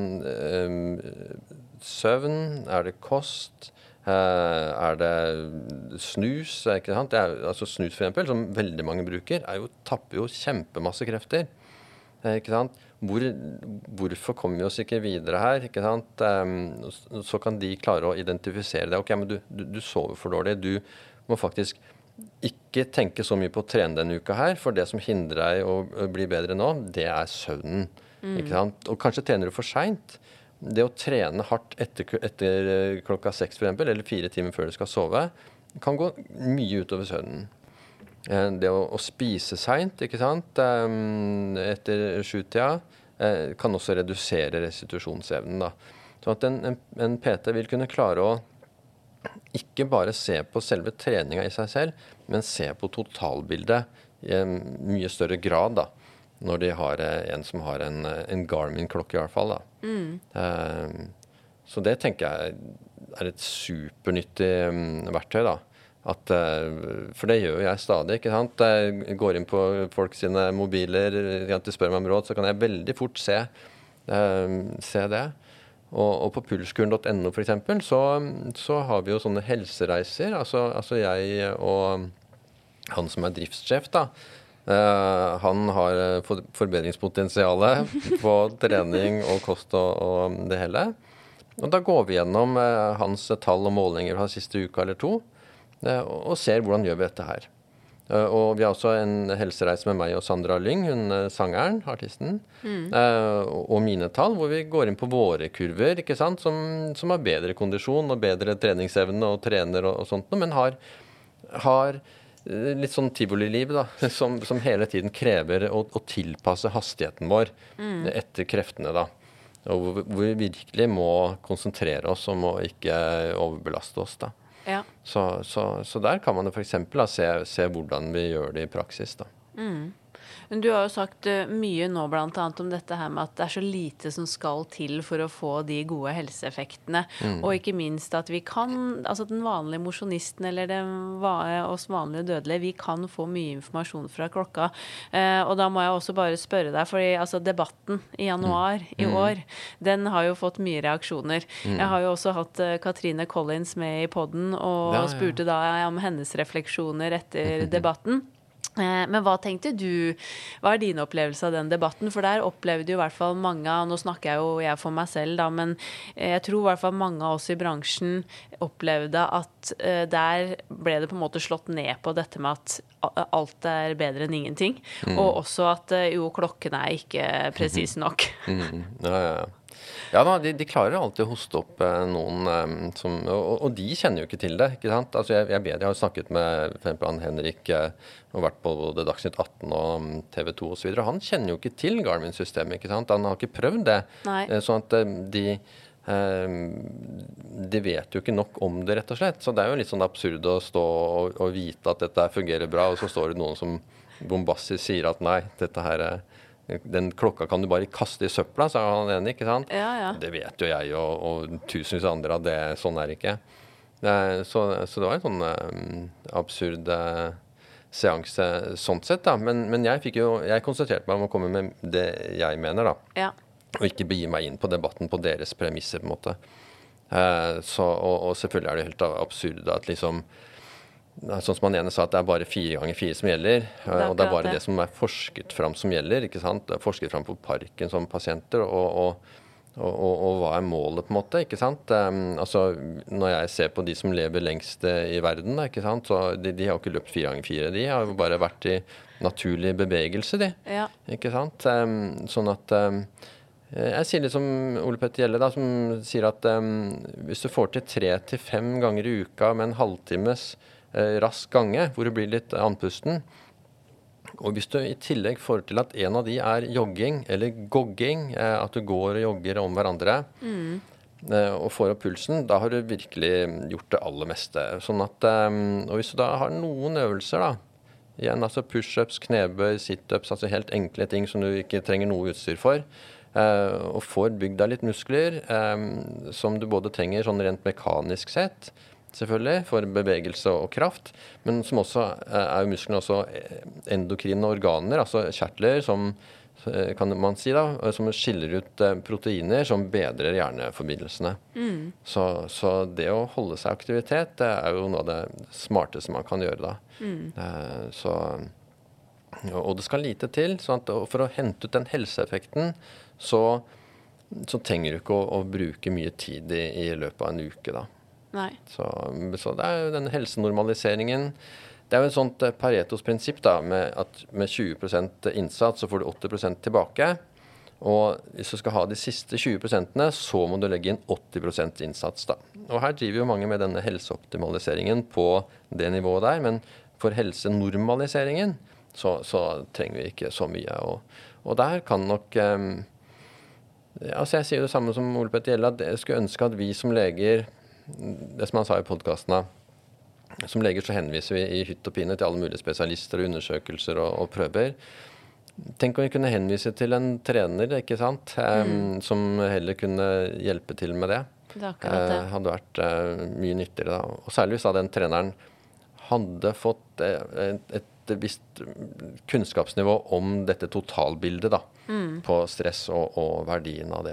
søvn, det kost, det snus, ikke sant? Altså snus for eksempel, som veldig mange bruker, tapper jo kjempemasse krefter, ikke sant? Hvorfor kommer vi oss ikke videre her, ikke sant? Så kan de klare å identifisere det. Ok, men du sover for dårlig, du må faktisk ikke tenke så mye på å trene denne uka her, for det som hindrer deg å bli bedre nå, det søvnen, ikke sant? Og kanskje trener du for sent. Det å trene hardt etter klokka 6 for eksempel, eller 4 timer før du skal sove, kan gå mye utover søvnen. Det å spise sent, ikke sant, etter 7-tida, kan også redusere restitusjonsevnen da. Så at en PT vil kunne klare å ikke bare se på selve treninga i seg selv, men se på totalbildet i en mye større grad da, når de har en som har en Garmin-klokke i hvert fall da. Så det tenker jeg et supernyttig verktøy da. For det gjør jeg stadig, ikke sant? Jeg går inn på folk sine mobiler, de spør meg om råd, så kan jeg veldig fort se det. Og på pulskuren.no for eksempel, så har vi jo sånne helsereiser, altså jeg og han som driftssjef da, han har forbedringspotensialet på trening og kost og det hele. Og da går vi gjennom hans tall og målinger fra siste uka eller 2, og ser hvordan gjør vi dette her. Og vi har også en helsereise med meg og Sandra Lyng, hun sangeren, artisten, og mine tall, hvor vi går inn på våre kurver, ikke sant, som har bedre kondisjon og bedre treningsevne og trener og sånt, men har litt sånn tivoli-liv da, som hele tiden krever å tilpasse hastigheten vår etter kreftene da. Og hvor vi virkelig må konsentrere oss og må ikke overbelaste oss da. Ja. Så der kan man jo for eksempel da, se hvordan vi gjør det i praksis da. Men du har jo sagt mye nå blant annet om dette her med at det er så lite som skal til for å få de gode helseeffektene, og ikke minst at vi kan, altså den vanlige mosjonisten eller oss vanlige dødelige, vi kan få mye informasjon fra klokka, og da må jeg også bare spørre deg, fordi altså debatten i januar i år, den har jo fått mye reaksjoner. Jeg har jo også hatt Katrine Collins med i podden, og spurte da om hennes refleksjoner etter debatten. Men hva tenkte du, hva er din opplevelse av den debatten? For der opplevde jo i hvert fall mange, nå snakker jeg for meg selv da, men jeg tror i hvert fall mange av oss i bransjen opplevde at der ble det på en måte slått ned på dette med at alt er bedre enn ingenting, og også at jo, klokken er ikke presis nok. Ja da, de klarer alltid å hoste opp noen og de kjenner jo ikke til det, ikke sant? Altså jeg vet, jeg har snakket med for eksempel Henrik og vært på både Dagsnytt 18 og TV 2 og så videre, han kjenner jo ikke til Garmin-systemet, ikke sant? Han har ikke prøvd det, sånn at de vet jo ikke nok om det rett og slett, så det er jo litt sånn absurd å stå og vite at dette fungerer bra, og så står det noen som bombastisk sier at nei, dette her den klokka kan du bare kaste i søpla, så er han enig, ikke sant? Ja. Det vet jo jeg og tusenvis andre at sånn er det ikke. Så det var en sånn absurd seanse sånn sett da, men jeg konsentrerte meg om å komme med det jeg mener da, og ikke begi meg inn på debatten på deres premisser på en måte. Og selvfølgelig er det helt absurd at liksom sånn som han ene sa at det er bare 4 ganger 4 som gjelder, og det er bare det som er forsket fram som gjelder, ikke sant? Det er forsket fram på parken som pasienter, og hva er målet på en måte, ikke sant? Altså, når jeg ser på de som lever lengst i verden, ikke sant? Så de har jo ikke løpt 4 ganger 4, de har jo bare vært i naturlig bevegelse, ikke sant? Sånn at jeg sier litt som Ole Petter Gjelle da, som sier at hvis du får til 3 til 5 ganger i uka med en halvtimes rask gange, hvor du blir litt andpusten. Og hvis du i tillegg får til at en av de er jogging eller gogging, at du går og jogger om hverandre, og får opp pulsen, da har du virkelig gjort det aller meste. Sånn at, og hvis du da har noen øvelser da, igjen altså push-ups, knebøy, sit-ups, altså helt enkle ting som du ikke trenger noe utstyr for, og får bygd deg litt muskler, som du både trenger sånn rent mekanisk sett, selvfølgelig, for bevegelse og kraft, men som også er musklene også endokrine organer, altså kjertler som, kan man si da, som skiller ut proteiner som bedrer hjerneforbindelsene. Så det å holde seg i aktivitet, det er jo noe av det smarteste man kan gjøre da. Og det skal lite til, sånn at for å hente ut den helseeffekten, så trenger du ikke å bruke mye tid i løpet av en uke da. Nei. Så det er jo denne helsenormaliseringen. Det er jo et sånt Paretos-prinsipp da, med 20% innsats så får du 80% tilbake. Og hvis du skal ha de siste 20%, så må du legge inn 80% innsats da. Og her driver jo mange med denne helseoptimaliseringen på det nivået der, men for helsenormaliseringen så trenger vi ikke så mye. Og der kan nok altså jeg sier det samme som Ole Petter Gjelle, at jeg skulle ønske at vi som leger, det som han sa i podcastene, som leger så henviser vi i hytt og pine til alle mulige spesialister og undersøkelser og prøver. Tenk om vi kunne henvise til en trener, ikke sant? Som heller kunne hjelpe til med det. Det er akkurat det. Hadde vært mye nyttigere da. Og særlig hvis da den treneren hadde fått et visst kunnskapsnivå om dette totalbildet da, på stress og verdien av det da.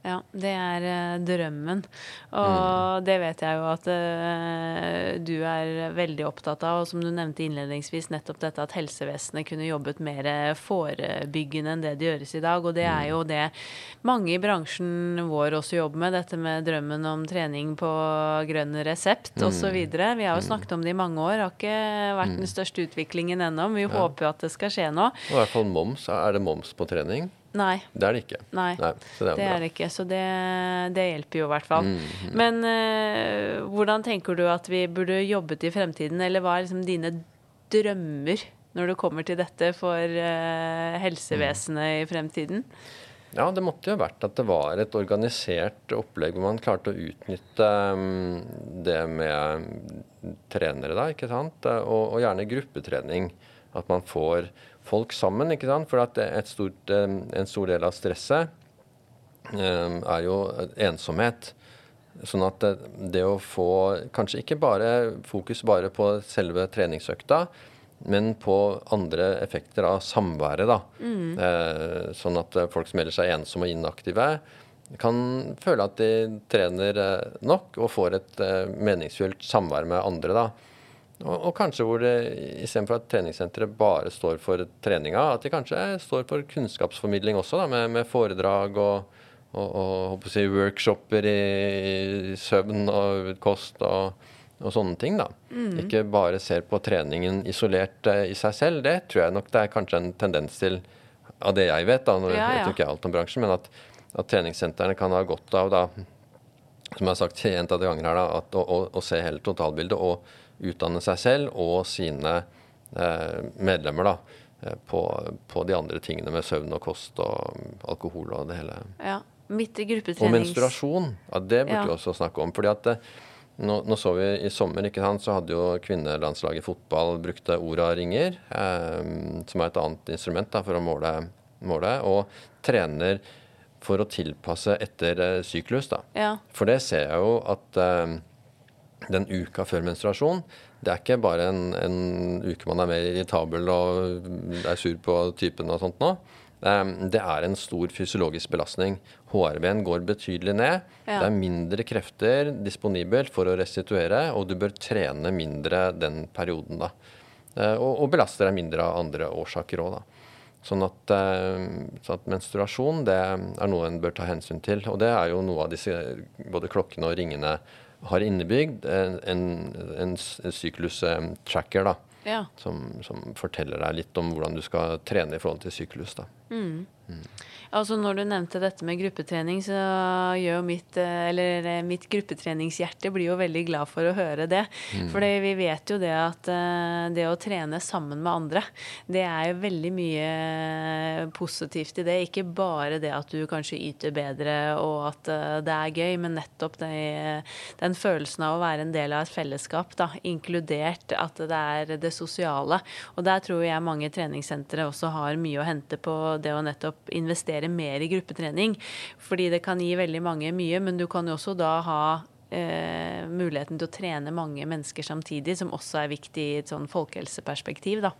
Ja, det drømmen. Og det vet jeg jo at du veldig opptatt av, og som du nevnte innledningsvis, nettopp dette at helsevesenet kunne jobbet mer forebyggende enn det det gjøres i dag. Og det jo det mange i bransjen vår også jobber med, dette med drømmen om trening på grønn resept og så videre. Vi har jo snakket om det i mange år, har ikke vært den største utviklingen ennå. Vi håper jo at det skal skje nå. Og i hvert fall moms. Det moms på trening? Nei. Det det ikke. Nei, så det det ikke. Så det hjelper jo i hvert fall. Men hvordan tenker du at vi burde jobbet i fremtiden, eller hva liksom dine drømmer når det kommer til dette for helsevesenet i fremtiden? Ja, det måtte jo vært at det var et organisert opplegg hvor man klarte å utnytte det med trenere da, ikke sant? Og gjerne gruppetrening. At man får folk sammen, ikke sant? For at en stor del av stresset jo ensomhet. Sånn at det å få kanskje ikke bare fokus bare på selve treningsøkta, men på andre effekter av samværet da. Sånn at folk som ellers ensomme og inaktive kan føle at de trener nok og får et meningsfullt samvær med andre da. Og kanskje hvor det, i stedet for at treningssenteret bare står for treninga, at de kanskje står for kunnskapsformidling også, da, med foredrag og workshoper i søvn og kost og sånne ting. Da. Ikke bare ser på treningen isolert i seg selv. Det tror jeg nok det kanskje en tendens til, av det jeg vet, da, jeg vet ikke alt om bransjen, men at treningssentrene kan ha godt av, da, som jeg har sagt gjentatte ganger her, da, å se hele totalbildet og utdanne seg selv og sine medlemmer da, på de andre tingene med søvn og kost og alkohol og det hele. Ja, Og menstruasjon, det burde vi også snakke om. Fordi at nå så vi i sommer, ikke sant, så hadde jo kvinnelandslaget i fotball brukte Oura-ringer, som et annet instrument da, for å måle, og trener for å tilpasse etter syklus. Da. Ja. For det ser jeg jo at den uka før menstruasjon, det ikke bare en uke man mer irritabel og sur på typen og sånt nå. Det en stor fysiologisk belastning. HRV-en går betydelig ned. Ja. Det mindre krefter disponibelt for å restituere, og du bør trene mindre den perioden da. Og belaste deg mindre av andre årsaker også da. Sånn at menstruasjon, det noe en bør ta hensyn til. Og det jo noe av disse, både klokkene og ringene, har innebygd en syklus-tracker da, som forteller deg litt om hvordan du skal trene i forhold til syklus da. Altså når du nevnte dette med gruppetrening, så gjør jo mitt gruppetreningshjerte blir jo veldig glad for å høre det. Fordi vi vet jo det at det å trene sammen med andre, det jo veldig mye positivt i det. Ikke bare det at du kanskje yter bedre og at det gøy, men nettopp den følelsen av å være en del av et fellesskap, da, inkludert at det det sosiale. Og der tror jeg mange treningssentre også har mye å hente på det å nettopp investere mer i gruppetrening, fordi det kan gi veldig mange mye, men du kan jo også da ha muligheten til å trene mange mennesker samtidig, som også viktig i et sånn folkehelseperspektiv da.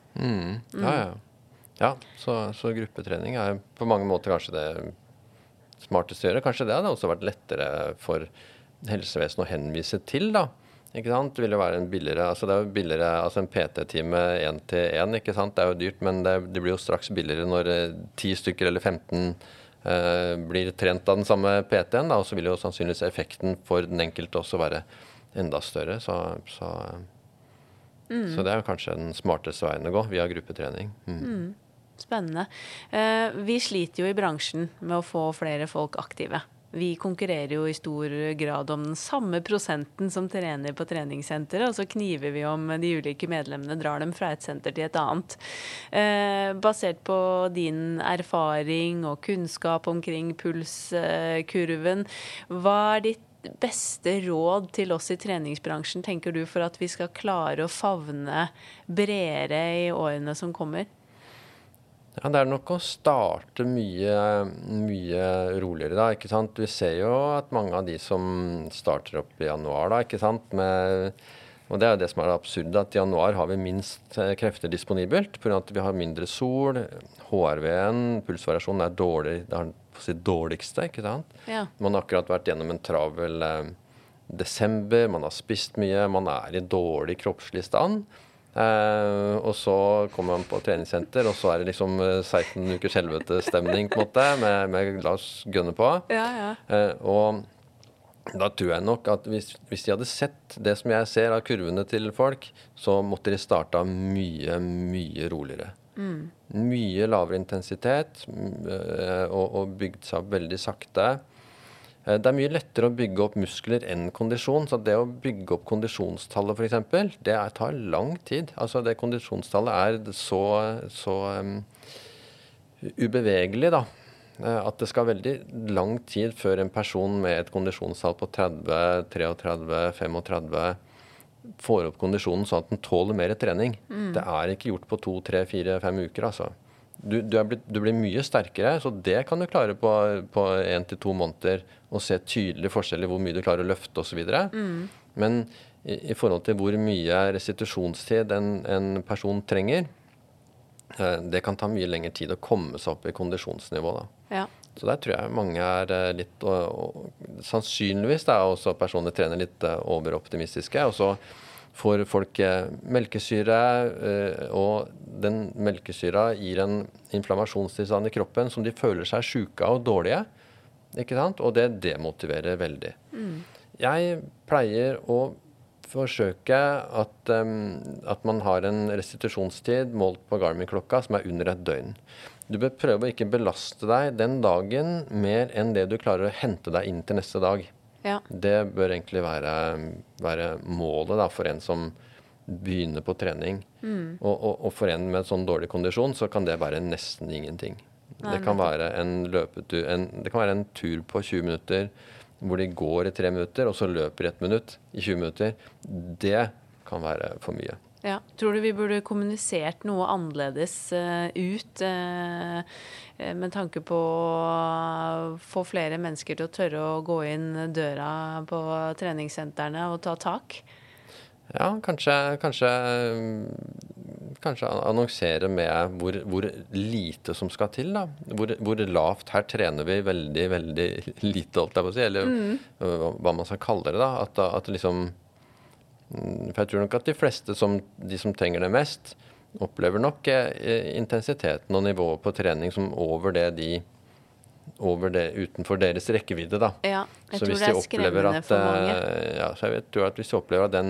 Ja, så gruppetrening på mange måter kanskje det smarteste å gjøre. Kanskje det hadde også vært lettere for helsevesenet å henvise til da. Ikke sant? Det vil jo være en billigere, det jo billigere, en PT-time 1-1, ikke sant? Det jo dyrt, men det blir jo straks billigere når 10 stykker eller 15 blir trent av den samme PT-en, da, og så vil jo sannsynligvis effekten for den enkelte også være enda større, så det jo kanskje den smarteste veien å gå, via gruppetrening. Spennende. Vi sliter jo i bransjen med å få flere folk aktive. Vi konkurrerer jo i stor grad om den samme prosenten som trener på treningssenteret, og så kniver vi om de ulike medlemmene, drar dem fra et senter til et annet. Basert på din erfaring og kunnskap omkring pulskurven, hva ditt beste råd til oss i treningsbransjen, tenker du, for at vi skal klare å favne bredere i årene som kommer? Ja, det nok å starte mye roligere da, ikke sant? Vi ser jo at mange av de som starter opp i januar da, ikke sant? Med Og det det som det absurde, at i januar har vi minst krefter disponibelt, på grunn av at vi har mindre sol, HRV-en, pulsvariasjonen dårlig, det har på sitt dårligste, ikke sant? Ja. Man har akkurat vært gjennom en travel desember, man har spist mye, man i dårlig kroppslig stand, og så kommer man på treningssenter, og så det liksom 16 ukers helvetestemning på en måte, med la oss gønne på. Ja. Og da tror jeg nok at hvis de hadde sett det som jeg ser av kurvene til folk, så måtte de starte mye, mye roligere. Mye lavere intensitet, og bygd seg opp veldig sakte. Det mye lettere å bygge opp muskler enn kondisjon, så det å bygge opp kondisjonstallet for eksempel, det tar lang tid. Altså det kondisjonstallet så ubevegelig da, at det skal veldig lang tid før en person med et kondisjonstall på 30, 33, 35 får opp kondisjonen sånn at den tåler mer trening. Det ikke gjort på 2, 3, 4, 5 uker altså. Du blir mye sterkere, så det kan du klare på 1 til 2 måneder og se tydelig forskjell i hvor mye du klarer å løfte og så videre. Men i forhold til hvor mye restitusjonstid en person trenger, det kan ta mye lengre tid å komme seg opp i kondisjonsnivå da. Ja. Så der tror jeg mange litt, og sannsynligvis også personer trener litt overoptimistiske, og så får folk melkesyre, og den melkesyra gir en inflammasjonstilstand i kroppen som de føler seg syke og dårlige, ikke sant? Og det demotiverer veldig. Jeg pleier å forsøke at man har en restitusjonstid målt på Garmin-klokka som under et døgn. Du bør prøve å ikke belaste deg den dagen mer enn det du klarer å hente deg inn til neste dag. Ja. Det bør egentlig være målet da, for en som begynner på trening. Og for en med sånn dårlig kondisjon, så kan det være nesten ingenting. Det kan være det kan være en tur på 20 minutter, hvor de går i 3 minutter, og så løper 1 minutt i 20 minutter. Det kan være for mye. Ja. Tror du vi burde kommunisert noe annerledes ut med tanke på å få flere mennesker til å tørre å gå inn døra på treningssentrene og ta tak? Ja, kanskje annonsere med hvor lite som skal til da. Hvor lavt her trener vi veldig, veldig lite, holdt jeg på å si, eller hva man skal kalle det da. At liksom, for jeg tror nok at de fleste de som trenger det mest, opplever nok intensiteten og nivået på trening som over det utenfor deres rekkevidde da. Ja, jeg så tror det skremmende for mange. Ja, så jeg tror at hvis de opplever at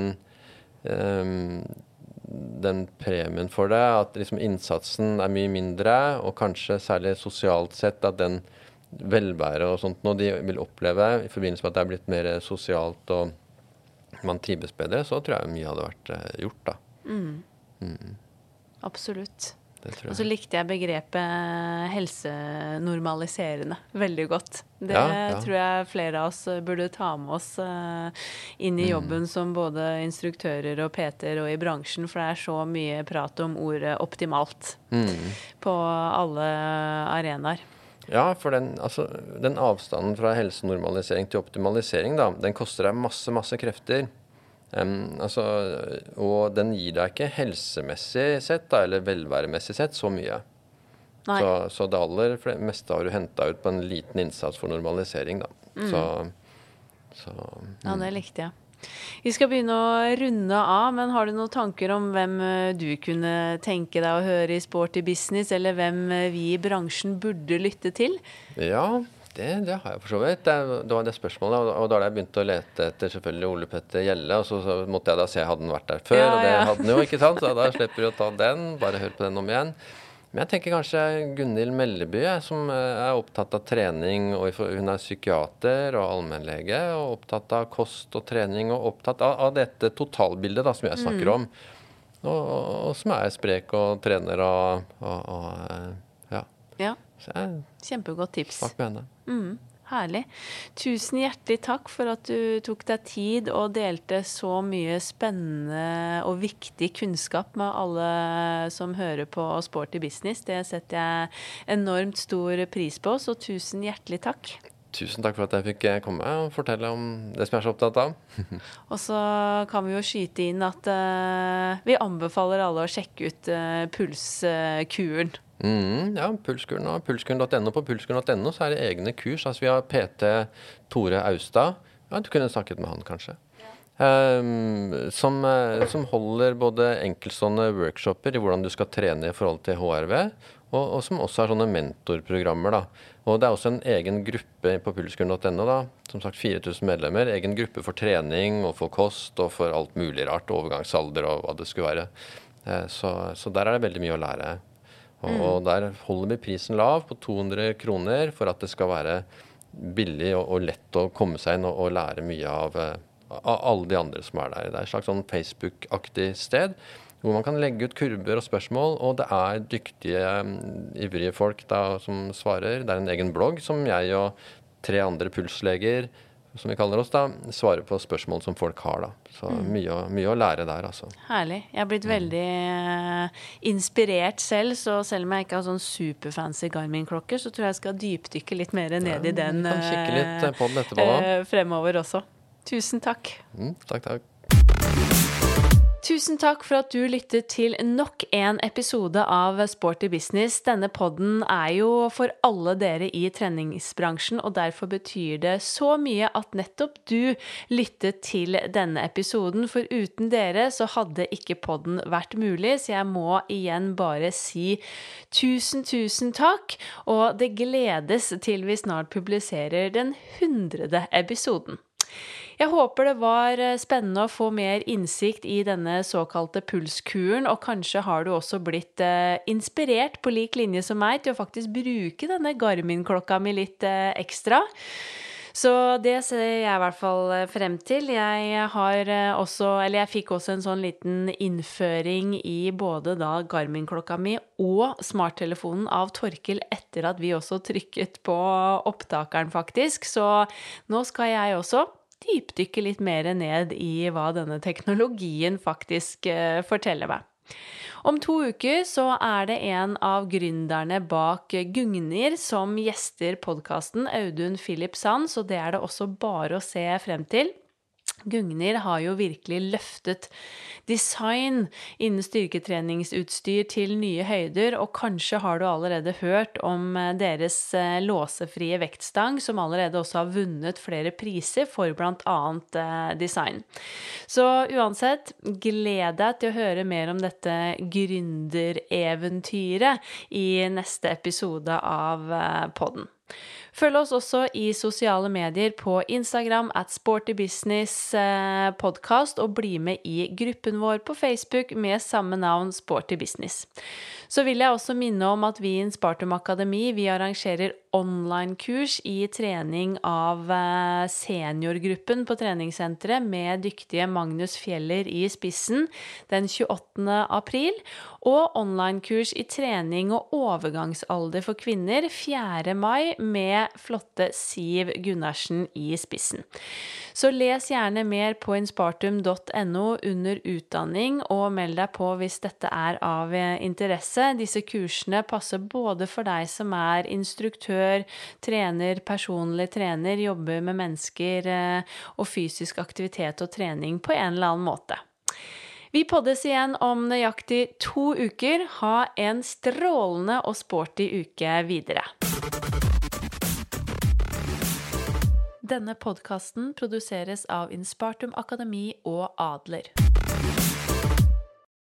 den premien for det, at liksom innsatsen mye mindre, og kanskje særlig sosialt sett at den velvære og sånt nå de vil oppleve i forbindelse med at det blitt mer sosialt og man trives bedre, så tror jeg mye hadde vært gjort da. Absolutt. Det tror jeg. Og så likte jeg begrepet helsenormaliserende veldig godt. Det tror jeg flere av oss burde ta med oss inn i jobben som både instruktører og PT-er og i bransjen, for det så mye prat om ordet optimalt på alle arenaer. Ja, for den avstanden fra helsenormalisering til optimalisering da, den koster deg masse krefter. Og den gir deg ikke helsemessig sett da, eller velværemessig sett så mye. Så det aller meste har du hentet ut på en liten innsats for normalisering da. Ja, det likte jeg. Vi skal begynne å runde av, men har du noen tanker om hvem du kunne tenke deg å høre i Sporty Business, eller hvem vi i bransjen burde lytte til? Ja, det har jeg for så vidt. Det var det spørsmålet, og da hadde jeg begynt å lete etter selvfølgelig Ole Petter Gjelle, og så måtte jeg da se, hadde den vært der før, og det hadde den jo, ikke sant? Så da slipper du å ta den, bare hør på den om igjen. Men jeg tenker kanskje Gunhild Melleby, som opptatt av trening, og hun psykiater og allmennlege, og opptatt av kost og trening, og opptatt av dette totalbildet da, som jeg snakker om, og som sprek og trener ja. Kjempegodt tips. Snakk med henne. Herlig. Tusen hjertelig takk for at du tok deg tid og delte så mye spennende og viktig kunnskap med alle som hører på Sporty Business. Det setter jeg enormt stor pris på, så tusen hjertelig takk. Tusen takk for at jeg fikk komme og fortelle om det som jeg er så opptatt av. Og så kan vi jo skyte inn at vi anbefaler alle å sjekke ut pulskuren. Ja, pulskuren og pulskuren.no. På pulskuren.no så er det egne kurs. Altså vi har PT Tore Austad. Ja, du kunne snakket med han kanskje. Som holder både enkeltstående workshoper i hvordan du skal trene i forhold til HRV, og som også er sånne mentorprogrammer da. Og det er også en egen gruppe på pulskuren.no da, som sagt 4000 medlemmer, egen gruppe for trening og for kost og for alt mulig rart, overgangsalder og hva det skulle være. Så der er det veldig mye å lære. Og der holder vi prisen lav på 200 kroner for at det skal være billig og lett å komme seg inn og lære mye av alle de andre som er der. Det er et slags sånn Facebook-aktig sted, hvor man kan legge ut kurver og spørsmål, og det er dyktige, ivrige folk da, som svarer. Det er en egen blogg som jeg og 3 andre pulsleger, som vi kaller oss da, svarer på spørsmål som folk har da. Så mye å lære der, altså. Herlig. Jeg har blitt veldig inspirert selv, så selv om jeg ikke har sånn superfancy Garmin-klokker, så tror jeg skal dypdykke litt mer ned i den kan kikke litt på den etterpå da. Fremover også. Tusen takk. Takk. Tusen takk for at du lyttet til nok en episode av Sporty Business. Denne podden er jo for alle dere i treningsbransjen, og derfor betyr det så mye at nettopp du lyttet til denne episoden. For uten dere så hadde ikke podden vært mulig, så jeg må igjen bare si tusen takk. Og det gledes til vi snart publiserer den 100. episoden. Jeg håper det var spennende å få mer innsikt i denne såkalte pulskuren, og kanskje har du også blitt inspirert på lik linje som meg til å faktisk bruke denne Garmin-klokka mi litt ekstra. Så det ser jeg i hvert fall frem til. Jeg fikk også en sånn liten innføring i både da Garmin-klokka mi og smarttelefonen av Torkel etter at vi også trykket på opptakeren faktisk. Så nå skal jeg også dypdykke litt mer ned i hva denne teknologien faktisk forteller meg. Om 2 uker så er det en av gründerne bak Gungnir som gjester podcasten, Audun Philip Sand, så det er det også bare å se frem til. Gungnir har jo virkelig løftet design innen styrketreningsutstyr til nye høyder, og kanskje har du allerede hørt om deres låsefrie vektstang, som allerede også har vunnet flere priser for blant annet design. Så uansett, gled deg til å høre mer om dette gründereventyret i neste episode av podden. Følg oss også i sosiale medier på Instagram @sportybusinesspodcast og bli med i gruppen vår på Facebook med samme navn Sporty Business. Så vil jeg også minne om at vi i Inspartum Akademi, vi arrangerer online-kurs i trening av seniorgruppen på treningssenteret med dyktige Magnus Fjeller i spissen den 28. april, og online-kurs i trening og overgangsalder for kvinner 4. mai med flotte Siv Gunnarsen i spissen. Så les gjerne mer på inspartum.no under utdanning, og meld deg på hvis dette er av interesse. Disse kursene passer både for deg som er instruktør, trener, personlig trener, jobber med mennesker og fysisk aktivitet og trening på en eller annen måte. Vi poddes igjen om nøyaktig 2 uker. Ha en strålende og sporty uke videre. Denne podcasten produseres av Inspartum Akademi og Adler.